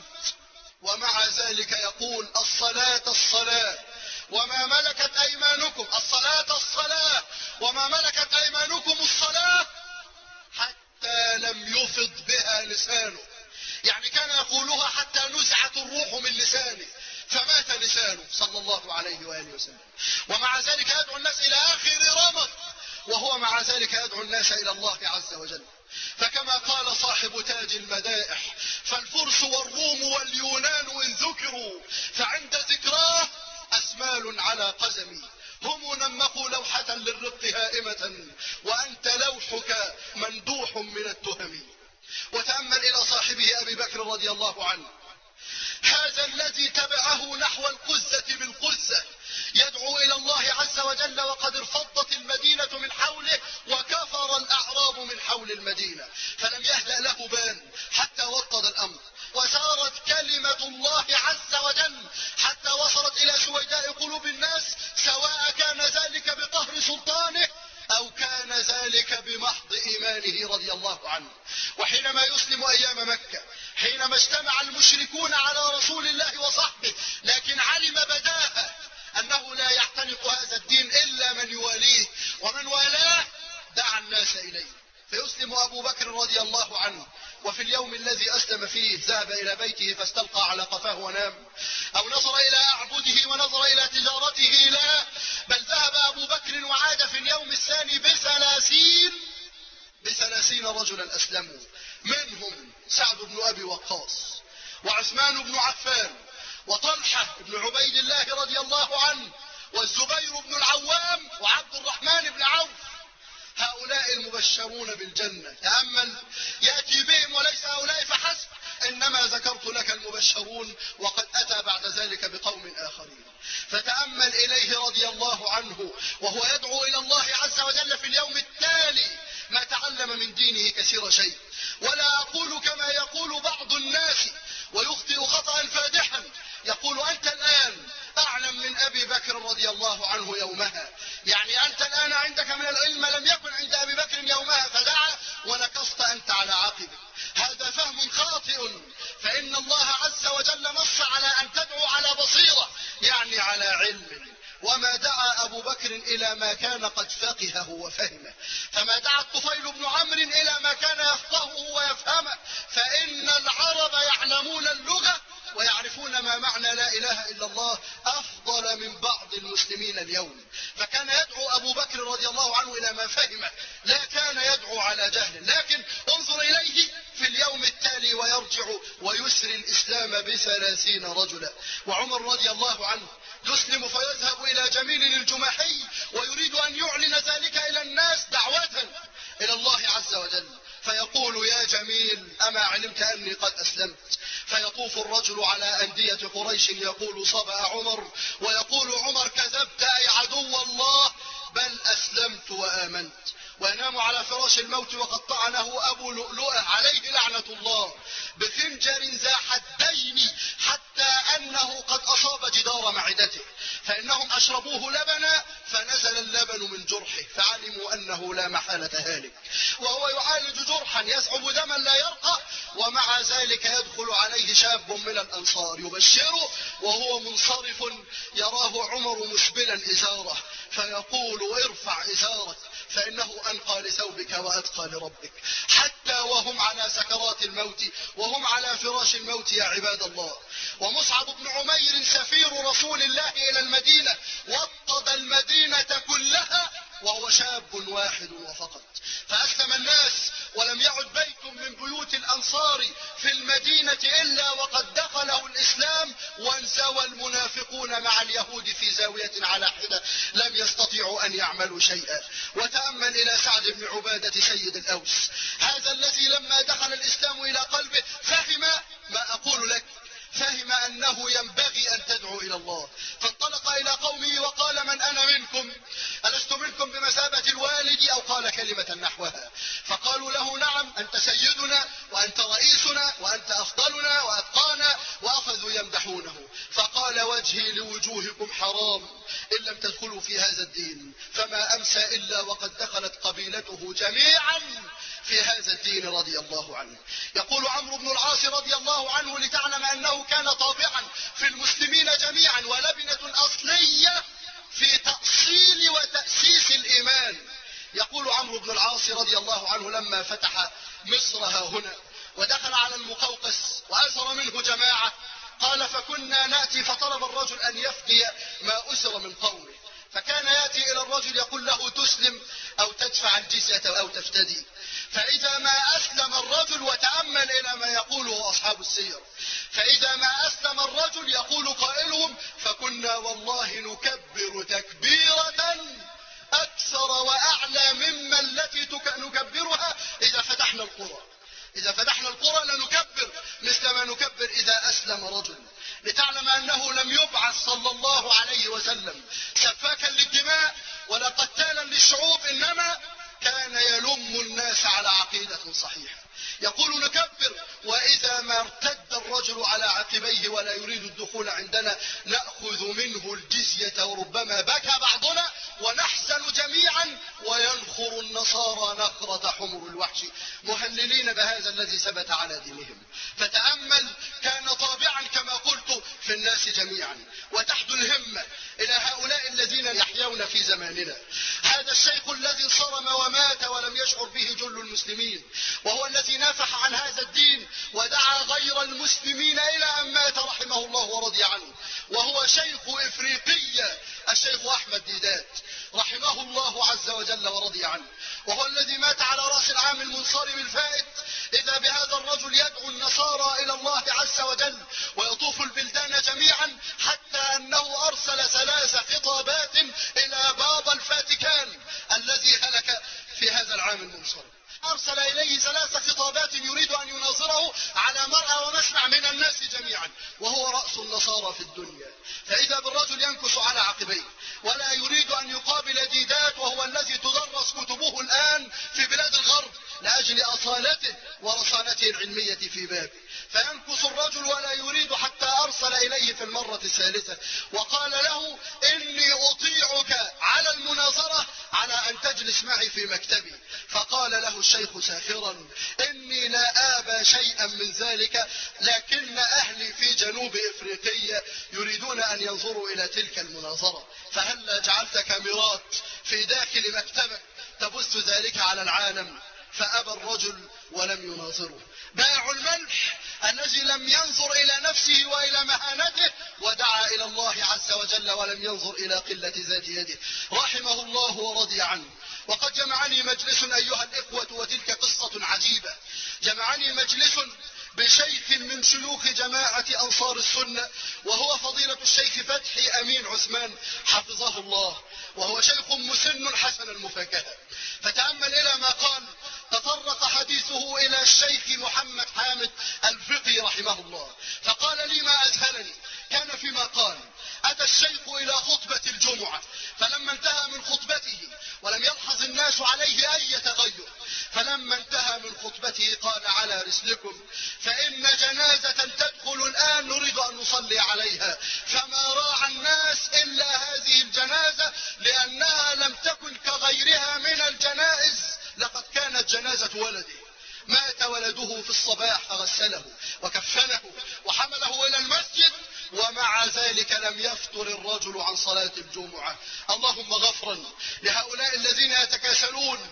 [SPEAKER 3] ومع ذلك يقول: الصلاة الصلاة وما ملكت أيمانكم، الصلاة الصلاة وما ملكت أيمانكم الصلاة، حتى لم يفض بها لسانه. يعني كان يقولها حتى نزعت الروح من لسانه فمات لسانه صلى الله عليه وآله وسلم، ومع ذلك يدعو الناس إلى آخر رمق، وهو مع ذلك يدعو الناس إلى الله عز وجل. فكما قال صاحب تاج المدائح: فالفرس والروم واليونان إن ذكروا فعند ذكراه أسمال على قزمي، هم نمقوا لوحة للرق هائمة وأنت لوحك مندوح من التهم. وتأمل إلى صاحبه أبي بكر رضي الله عنه، هذا الذي تبعه نحو القزة بالقزة يدعو إلى الله عز وجل، وقد ارفضت المدينة من حوله وكفر الأعراب من حول المدينة، فلم يهلأ له بال حتى إيمانه رضي الله عنه. وحينما يسلم أيام مكة، حينما اجتمع المشركون على رسول الله وصحبه، لكن علم بداهة أنه لا يعتنق هذا الدين إلا من يواليه، ومن والاه دعا الناس إليه. فيسلم أبو بكر رضي الله عنه، وفي اليوم الذي أسلم فيه ذهب إلى بيته فاستلقى على قفاه ونام، أو نظر إلى أعبده ونظر إلى تجارته؟ لا، بل ذهب أبو بكر وعاد في اليوم الثاني بثلاثين بثلاثين رجلا أسلموا، منهم سعد بن أبي وقاص وعثمان بن عفان وطلحة بن عبيد الله رضي الله عنه والزبير بن العوام وعبد الرحمن بن عوف. هؤلاء المبشرون بالجنة، تأمل، يأتي بهم وليس هؤلاء فحسب، إنما ذكرت لك المبشرون وقد أتى بعد ذلك بقوم آخرين. فتأمل إليه رضي الله عنه وهو يدعو إلى الله عز وجل في اليوم التالي، ما تعلم من دينه كثير شيء. ولا أقول كما يقول بعض الناس ويخطئ خطأ فادحا، يقول أنت الآن أعلم من أبي بكر رضي الله عنه يومها، يعني أنت الآن عندك من العلم لم يكن عند أبي بكر يومها فدعا ونكصت أنت على عقبك. هذا فهم خاطئ، فإن الله عز وجل نص على أن تدعو على بصيرة، يعني على علم. وما دعا أبو بكر إلى ما كان قد فقهه وفهمه، فما دعا الطفيل بن عمرو إلى ما كان يفقهه ويفهمه، فإن العرب يعلمون اللغة ويعرفون ما معنى لا إله إلا الله أفضل من بعض المسلمين اليوم. فكان يدعو أبو بكر رضي الله عنه إلى ما فهمه، لا كان يدعو على جهل. لكن انظر إليه في اليوم التالي ويرجع ويسري الإسلام بثلاثين رجلا. وعمر رضي الله عنه يسلم فيذهب إلى جميل الجمحي ويريد أن يعلن ذلك إلى الناس دعوة إلى الله عز وجل، فيقول يا جميل أما علمت أني قد أسلمت؟ فيطوف الرجل على أندية قريش يقول صبأ عمر، ويقول عمر كذبت أي عدو الله، بل أسلمت وآمنت. وينام على فراش الموت وقد طعنه أبو لؤلؤة عليه لعنة الله بخنجر ذا حدين، حتى أنه قد أصاب جدار معدته، فإنهم أشربوه لبنا فنزل اللبن من جرحه فعلموا أنه لا محالة هالك، وهو يعالج جرحا يسعب دما لا يرقى، ومع ذلك يدخل عليه شاب من الأنصار يبشره وهو منصرف، يراه عمر مسبلا إزاره فيقول ارفع إزارك فإنه أنقى لثوبك وأتقى لربك. حتى وهم على سكرات الموت وهم على فراش الموت يا عباد الله. ومصعب بن عمير سفير رسول الله إلى المدينة وطد المدينة كلها وهو شاب واحد وفقط، فأسلم الناس ولم يعد بيت من بيوت الأنصار في المدينة إلا وقد دخله الإسلام، وانزوى المنافقون مع اليهود في زاوية على حدة لم يستطيعوا أن يعملوا شيئا. وتأمل إلى سعد بن عبادة سيد الأوس، هذا الذي لما دخل الإسلام إلى قلبه فهم ما أقول لك، فهم أنه ينبغي أن تدعو إلى الله، فانطلق إلى قومه وقال من أنا منكم؟ ألست منكم بمثابة الوالد؟ أو قال كلمة نحوها، فقالوا له نعم أنت سيدنا وأنت رئيسنا وأنت أفضلنا وأتقانا، وأخذوا يمدحونه. فقال وجهي لوجوهكم حرام إن لم تدخلوا في هذا الدين، فما أمسى إلا وقد دخلت قبيلته جميعا في هذا الدين رضي الله عنه. يقول عمرو بن العاص رضي الله عنه لتعلم أنه كان طابعا في المسلمين جميعا ولبنة أصلية في تأصيل وتأسيس الإيمان. يقول عمرو بن العاص رضي الله عنه لما فتح مصر ها هنا ودخل على المقوقس وأسر منه جماعة، قال فكنا نأتي فطلب الرجل أن يفدي ما أسر من قومه، فكان يأتي إلى الرجل يقول له تسلم أو تدفع الجزية أو تفتدي، فإذا ما أسلم الرجل، وتأمل إلى ما يقوله أصحاب السير، فإذا ما أسلم الرجل يقول قائلهم فكنا والله نكبر تكبيرة أكثر وأعلى مما التي نكبرها إذا فتحنا القرى، إذا فتحنا القرى لنكبر مثل ما نكبر إذا أسلم رجل، لتعلم أنه لم يبعث صلى الله عليه وسلم سفاكا للدماء ولا قتالا للشعوب، إنما كان يلم الناس على عقيدة صحيحة، يقول نكبر، وإذا ما ارتد الرجل على عقبيه ولا يريد الدخول عندنا نأخذ منه الجزية، وربما بكى بعضنا ونحزن جميعا وينخر النصارى نخرة حمر الوحش مهللين بهذا الذي ثبت على دينهم. فتأمل، كان طابعا كما قلت في الناس جميعا، وتحدو الهمة إلى هؤلاء الذين يحيون في زماننا. هذا الشيخ الذي صرم ومات ولم يشعر به جل المسلمين، وهو الذي نافح عن هذا الدين ودعا غير المسلمين إلى أن مات رحمه الله ورضي عنه، وهو شيخ إفريقية الشيخ أحمد ديدات رحمه الله عز وجل ورضي عنه، وهو الذي مات على رأس العام المنصرم الفائت. إذا بهذا الرجل يدعو النصارى إلى الله عز وجل ويطوف البلدان جميعا، حتى أنه أرسل ثلاث خطابات إلى بابا الفاتيكان الذي هلك في هذا العام المنصرم. أرسل إليه ثلاث خطابات يريد أن يناظره على مرأى ومسمع من الناس جميعا، وهو رأس النصارى في الدنيا. فإذا بالرجل ينكس على عقبيه ولا يريد أن يقابل ديدات، وهو الذي تدرس كتبه الآن في بلاد الغرب لأجل أصالته ورصانته العلمية في بابه، فينكس الرجل ولا يريد، حتى أرسل إليه في المرة الثالثة وقال له: إني أطيعك على المناظرة على أن تجلس معي في مكتبي. فقال له الشيخ ساخرا: إني لا آبى شيئا من ذلك، لكن أهلي في جنوب إفريقيا يريدون أن ينظروا إلى تلك المناظرة، فهل جعلت كاميرات في داخل مكتبك تبث ذلك على العالم؟ فأبى الرجل ولم يناظره. بائع الملح الذي لم ينظر إلى نفسه وإلى مهانته ودعا إلى الله عز وجل ولم ينظر إلى قلة ذات يده رحمه الله ورضي عنه. وقد جمعني مجلس أيها الإخوة، وتلك قصة عجيبة. جمعني مجلس بشيخ من شيوخ جماعة أنصار السنة، وهو فضيلة الشيخ فتحي أمين عثمان حفظه الله، وهو شيخ مسن حسن المفاكهة. فتأمل إلى ما قال. تطرق حديثه إلى الشيخ محمد حامد الفقي رحمه الله، فقال لي ما أذهلني كان فيما قال: أتى الشيخ إلى خطبة الجمعة، فلما انتهى من خطبته ولم يلحظ الناس عليه أي تغير، فلما انتهى من خطبته قال: على رسلكم، فإن جنازة تدخل الآن نريد أن نصلي عليها، فما راعى الناس إلا هذه الجنازة لأنها لم تكن كغيرها من الجنائز. لقد كانت جنازة ولده، مات ولده في الصباح فغسله وكفنه وحمله إلى المسجد، ومع ذلك لم يفتر الرجل عن صلاة الجمعة. اللهم غفرا لهؤلاء الذين يتكاسلون،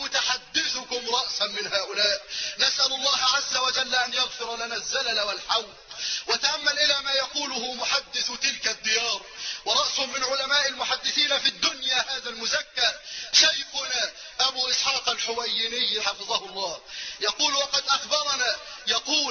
[SPEAKER 3] ومتحدثكم رأسا من هؤلاء. نسأل الله عز وجل أن يغفر لنا الزلل والحوض. وتأمل إلى ما يقوله محدث تلك الديار ورأس من علماء المحدثين في الدنيا، هذا المزكى شيخنا أبو إسحاق الحويني حفظه الله، يقول: وقد أخبرنا يقول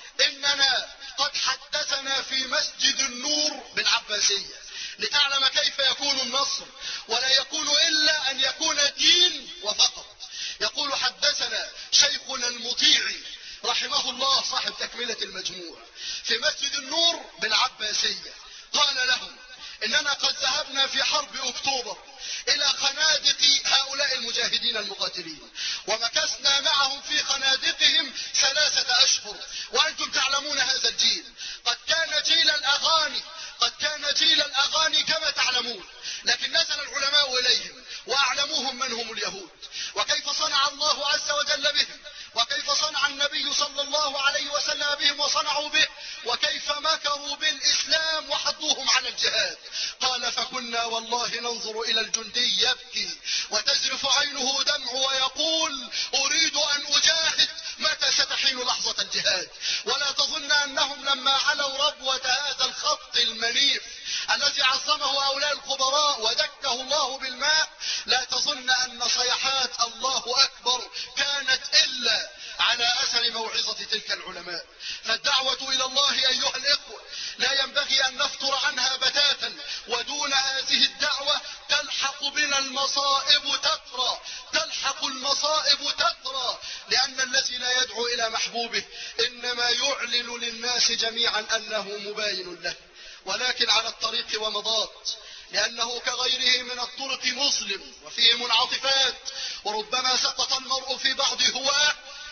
[SPEAKER 3] إننا قد حدثنا في مسجد النور بالعباسية، لتعلم كيف يكون النصر ولا يكون إلا أن يكون دين وفقط. يقول: حدثنا شيخنا المطيعي رحمه الله صاحب تكملة المجموع في مسجد النور بالعباسية، قال لهم: إننا قد ذهبنا في حرب أكتوبر إلى خنادق هؤلاء المجاهدين المقاتلين، ومكثنا معهم في خنادقهم ثلاثة أشهر، وأنتم تعلمون هذا الجيل قد كان جيل الأغاني، قد كان جيل الأغاني كما تعلمون، لكن نزل العلماء إليهم وأعلموهم من هم اليهود، وكيف صنع الله عز وجل بهم، وكيف صنع النبي صلى الله عليه وسلم بهم وصنعوا به، وكيف مكروا بالإسلام وحضوهم على الجهاد. قال: فكنا والله ننظر إلى الجندي يبكي وتزرف عينه دمع ويقول: أريد أن أجاهد، متى ستحين لحظة الجهاد؟ ولا تظن أنهم لما علوا ربوة هذا الخط المنيف الذي عظمه هؤلاء الخبراء ودكه الله بالماء، لا تظن أن صيحات الله أكبر كانت إلا على أثر موعظة تلك العلماء. فالدعوة إلى الله أيها الإخوة لا ينبغي أن نفتر عنها بتاتا، ودون هذه الدعوة تلحق بنا المصائب تترى، تلحق المصائب تترى، لأن الذي لا يدعو إلى محبوبه إنما يعلن للناس جميعا أنه مباين له، ولكن على الطريق ومضات، لأنه كغيره من الطرق مظلم وفيه منعطفات، وربما سقط المرء في بعض هواه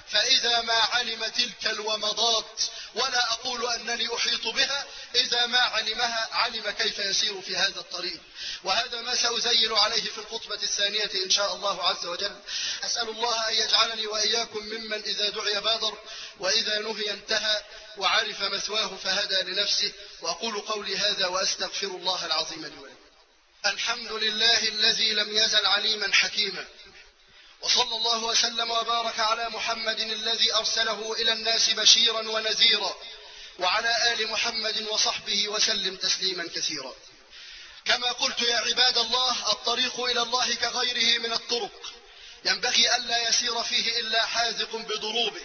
[SPEAKER 3] فإذا ما علم تلك الومضات، ولا أقول أنني أحيط بها، إذا ما علمها علم كيف يسير في هذا الطريق. وهذا ما سأزيل عليه في الخطبة الثانية إن شاء الله عز وجل. أسأل الله أن يجعلني وإياكم ممن إذا دعي بادر، وإذا نهي انتهى، وعرف مثواه فهدى لنفسه. وأقول قولي هذا وأستغفر الله العظيم لي ولكم. الحمد لله الذي لم يزل عليما حكيما، وصلى الله وسلم وبارك على محمد الذي أرسله إلى الناس بشيرا ونذيرا، وعلى آل محمد وصحبه وسلم تسليما كثيرا. كما قلت يا عباد الله، الطريق إلى الله كغيره من الطرق، ينبغي ألا يسير فيه إلا حاذق بضروبه،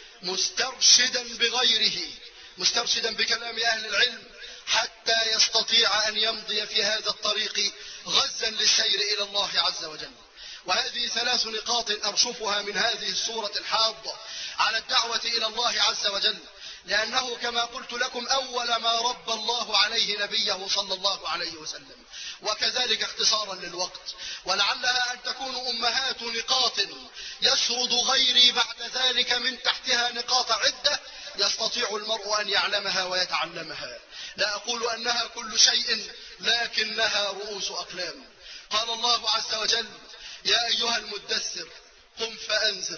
[SPEAKER 3] مسترشدا بغيره، مسترشدا بكلام أهل العلم، حتى يستطيع أن يمضي في هذا الطريق غزا للسير إلى الله عز وجل. وهذه ثلاث نقاط أرشفها من هذه السورة الحاضة على الدعوة إلى الله عز وجل، لأنه كما قلت لكم أول ما رب الله عليه نبيه صلى الله عليه وسلم. وكذلك اختصارا للوقت، ولعلها أن تكون أمهات نقاط يسرد غيري بعد ذلك من تحتها نقاط عدة يستطيع المرء أن يعلمها ويتعلمها. لا أقول أنها كل شيء، لكنها رؤوس أقلام. قال الله عز وجل: يا أيها المدثر قم فأنذر.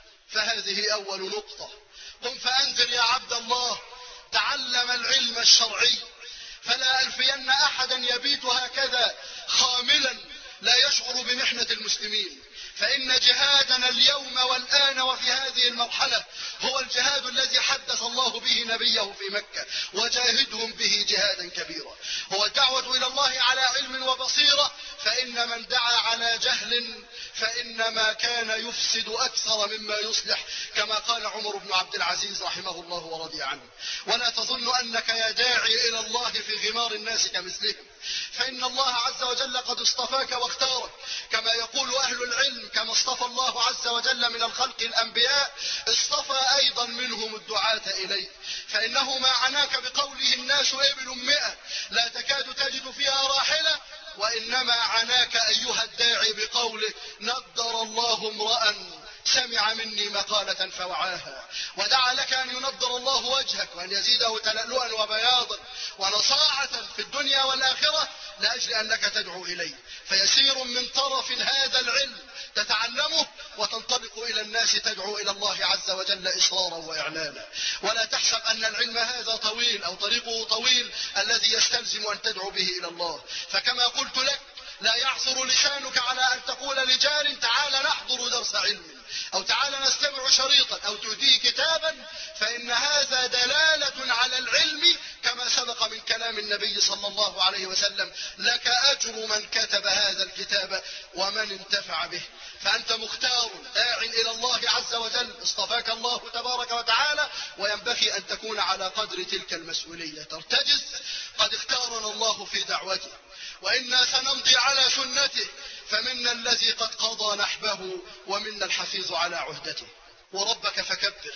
[SPEAKER 3] فهذه أول نقطة. قم فأنذر يا عبد الله، تعلم العلم الشرعي، فلا ألفين أحدا يبيت هكذا خاملا لا يشعر بمحنة المسلمين. فإن جهادنا اليوم والآن وفي هذه المرحلة هو الجهاد الذي حدث الله به نبيه في مكة: وجاهدهم به جهادا كبيرا. هو الدعوة إلى الله على علم وبصيرة، فإن من دعا على جهل فإنما كان يفسد أكثر مما يصلح، كما قال عمر بن عبد العزيز رحمه الله ورضي عنه. ولا تظن أنك يا داعي إلى الله في غمار الناس كمثلهم، فإن الله عز وجل قد اصطفاك واختارك، كما يقول أهل العلم: كما اصطفى الله عز وجل من الخلق الأنبياء، اصطفى أيضا منهم الدعاة إليه. فإنه ما عناك بقوله الناس إبل مئة لا تكاد تجد فيها راحلة، وإنما عناك أيها الداعي بقوله: نضر الله امرأ سمع مني مقالة فوعاها. ودعا لك أن ينضر الله وجهك وأن يزيده تلألؤا وبياضا ونصاعة في الدنيا والآخرة، لأجل أنك تدعو إليه، فيسير من طرف هذا العلم تتعلمه وتنطلق إلى الناس تدعو إلى الله عز وجل إصرارا وإعلانا. ولا تحسب أن العلم هذا طويل أو طريقه طويل الذي يستلزم أن تدعو به إلى الله. فكما قلت لك، لا يعثر لسانك على أن تقول لجار: تعال نحضر درس علم، أو تعال نستمع شريطا، أو تهديه كتابا، فإن هذا دلالة على العلم، كما سبق من كلام النبي صلى الله عليه وسلم: لك أجر من كتب هذا الكتاب ومن انتفع به. فأنت مختار داع إلى الله عز وجل، اصطفاك الله تبارك وتعالى، وينبغي أن تكون على قدر تلك المسؤولية. ترتجز: قد اختارنا الله في دعوته، وإنا سنمضي على سنته، فمنا الذي قد قضى نحبه، ومنا الحفيظ على عهدته. وربك فكبر.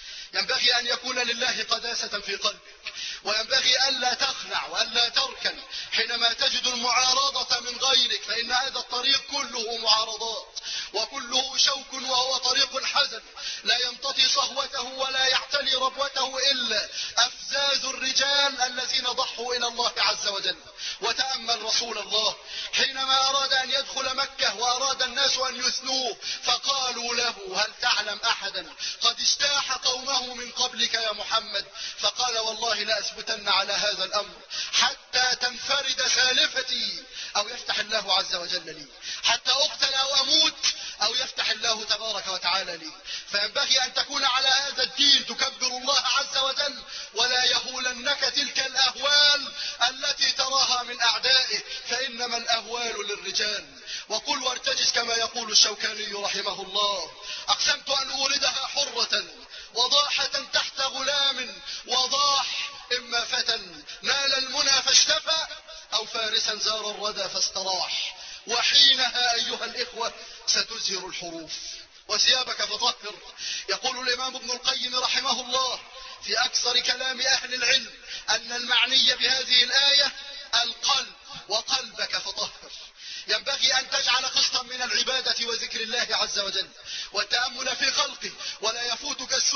[SPEAKER 3] ينبغي أن يكون لله قداسة في قلبك، وينبغي ألا تخنع وألا تركن حينما تجد المعارضة من غيرك، فإن هذا الطريق كله معارضات وكله شوك، وهو طريق حزن لا يمتطي صهوته ولا يعتلي ربوته إلا أفزاز الرجال الذين ضحوا إلى الله عز وجل. وتأمل رسول الله حينما أراد أن يدخل مكة وأراد الناس أن يثنوه، فقالوا له: هل تعلم أحدا قد اجتاح قومه من قبلك يا محمد؟ فقال: والله لا أثبتن على هذا الأمر حتى تنفرد سالفتي، أو يفتح الله عز وجل لي، حتى أقتل أو أموت، أو يفتح الله تبارك وتعالى لي. فينبغي أن تكون على هذا الدين تكبر الله عز وجل، ولا يهولنك تلك الأهوال التي تراها من أعدائه، فإنما الأهوال للرجال. وقل وارتجز كما يقول الشوكاني رحمه الله: أقسمت أن أوردها حرة وضاحة تحت غلام، وضاح إما فتى نال المنى فاشتفى، أو فارسا زار الردى فاستراح. وحينها أيها الإخوة ستزهر الحروف. وثيابك فطهر. يقول الإمام ابن القيم رحمه الله في أكثر كلام أهل العلم أن المعني بهذه الآية القلب، وقلبك فطهر. ينبغي أن تجعل قسطا من العبادة وذكر الله عز وجل والتأمل في خلقه، ولا يفوت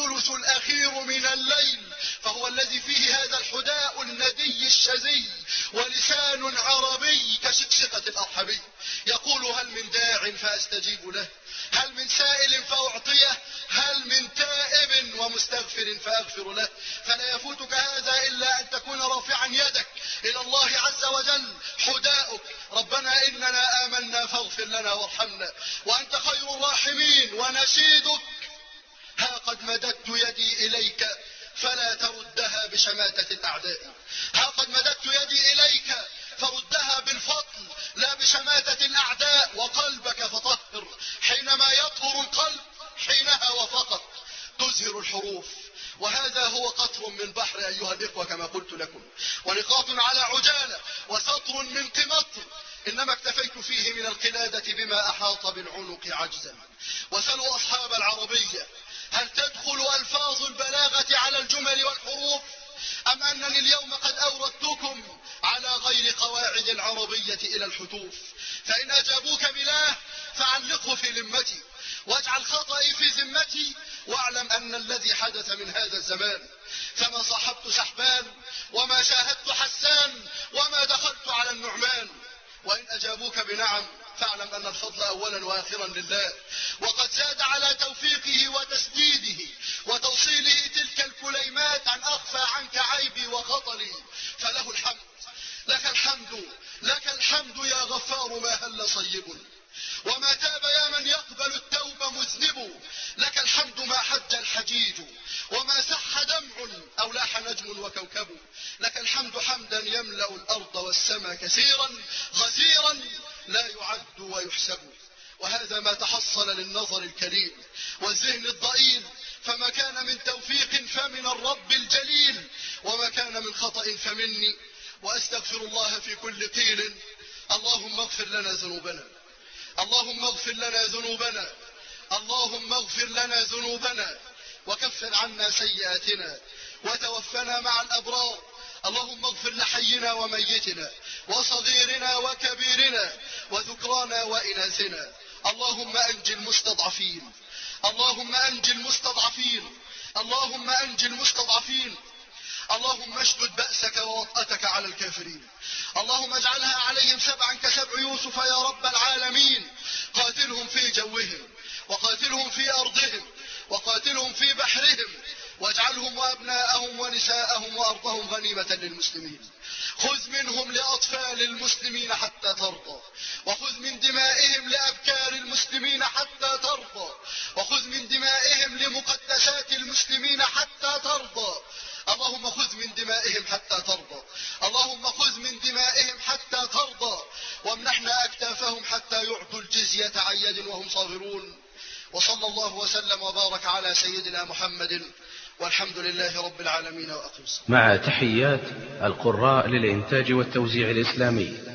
[SPEAKER 3] الثلث الأخير من الليل، فهو الذي فيه هذا الحداء الندي الشذي ولسان عربي كشقشقة الأرحبي، يقول هل من داع فأستجيب له، هل من سائل فأعطيه، هل من تائب ومستغفر فأغفر له. فلا يفوتك هذا إلا أن تكون رافعا يدك إلى الله عز وجل. حداؤك ربنا إننا آمنا فاغفر لنا وارحمنا وأنت خير الراحمين. ونشيدك ها قد مددت يدي إليك فلا تردها بشماتة الأعداء، ها قد مددت يدي إليك فردها بالفضل لا بشماتة الأعداء. وقلبك فطهر حينما يطهر القلب حينها وفقط تزهر الحروف. وهذا هو قطر من بحر أيها الإخوة كما قلت لكم، ونقاط على عجالة وسطر من قمطر، إنما اكتفيت فيه من القلادة بما أحاط بالعنق عجزا. وسلوا أصحاب العربية هل تدخل ألفاظ البلاغة على الجمل والحروف، أم أنني اليوم قد أوردتكم على غير قواعد العربية إلى الحتوف؟ فإن أجابوك بلاه فعلقه في لمتي واجعل خطئي في ذمتي، واعلم أن الذي حدث من هذا الزمان فما صاحبت سحبان وما شاهدت حسان وما دخلت على النعمان. وإن أجابوك بنعم فاعلم أن الفضل أولا وآخرا لله، وقد زاد على توفيقه وتسديده وتوصيله تلك الكليمات أن أخفى عنك عيبي وخطلي، فله الحمد. لك الحمد لك الحمد يا غفار ما هل صيب، وما تاب يا من يقبل التوب مذنب. لك الحمد ما حج الحجيج وما سح دمع أو لاح نجم وكوكب. لك الحمد حمدا يملأ الأرض والسماء كثيرا غزيرا لا يعد ويحسب. وهذا ما تحصل للنظر الكريم والذهن الضئيل، فما كان من توفيق فمن الرب الجليل، وما كان من خطأ فمني. وأستغفر الله في كل قيل. اللهم اغفر لنا ذنوبنا، اللهم اغفر لنا ذنوبنا، اللهم اغفر لنا ذنوبنا وكفر عنا سيئاتنا وتوفنا مع الأبرار. اللهم اغفر لحينا وميتنا وصغيرنا وكبيرنا وذكرانا وإناثنا. اللهم أنج المستضعفين، اللهم أنج المستضعفين، اللهم أنج المستضعفين. اللهم اشدد بأسك ووطأتك على الكافرين، اللهم اجعلها عليهم سبعا كسبع يوسف يا رب العالمين. قاتلهم في جوهم وقاتلهم في أرضهم وقاتلهم في بحرهم، واجعلهم وأبناءهم ونساءهم وأرضهم غنيمة للمسلمين. خذ منهم لأطفال المسلمين حتى ترضى، وخذ من دمائهم لأبكار المسلمين حتى ترضى، وخذ من دمائهم لمقدسات المسلمين حتى ترضى. اللهم خذ من دمائهم حتى ترضى، اللهم خذ من دمائهم حتى ترضى، وامنحنا أكتافهم حتى يعطوا الجزية عن يد وهم صاغرون. وصلى الله وسلم وبارك على سيدنا محمد، والحمد لله رب العالمين. وأقم الصلاة.
[SPEAKER 2] مع تحيات القراء للإنتاج والتوزيع الإسلامي.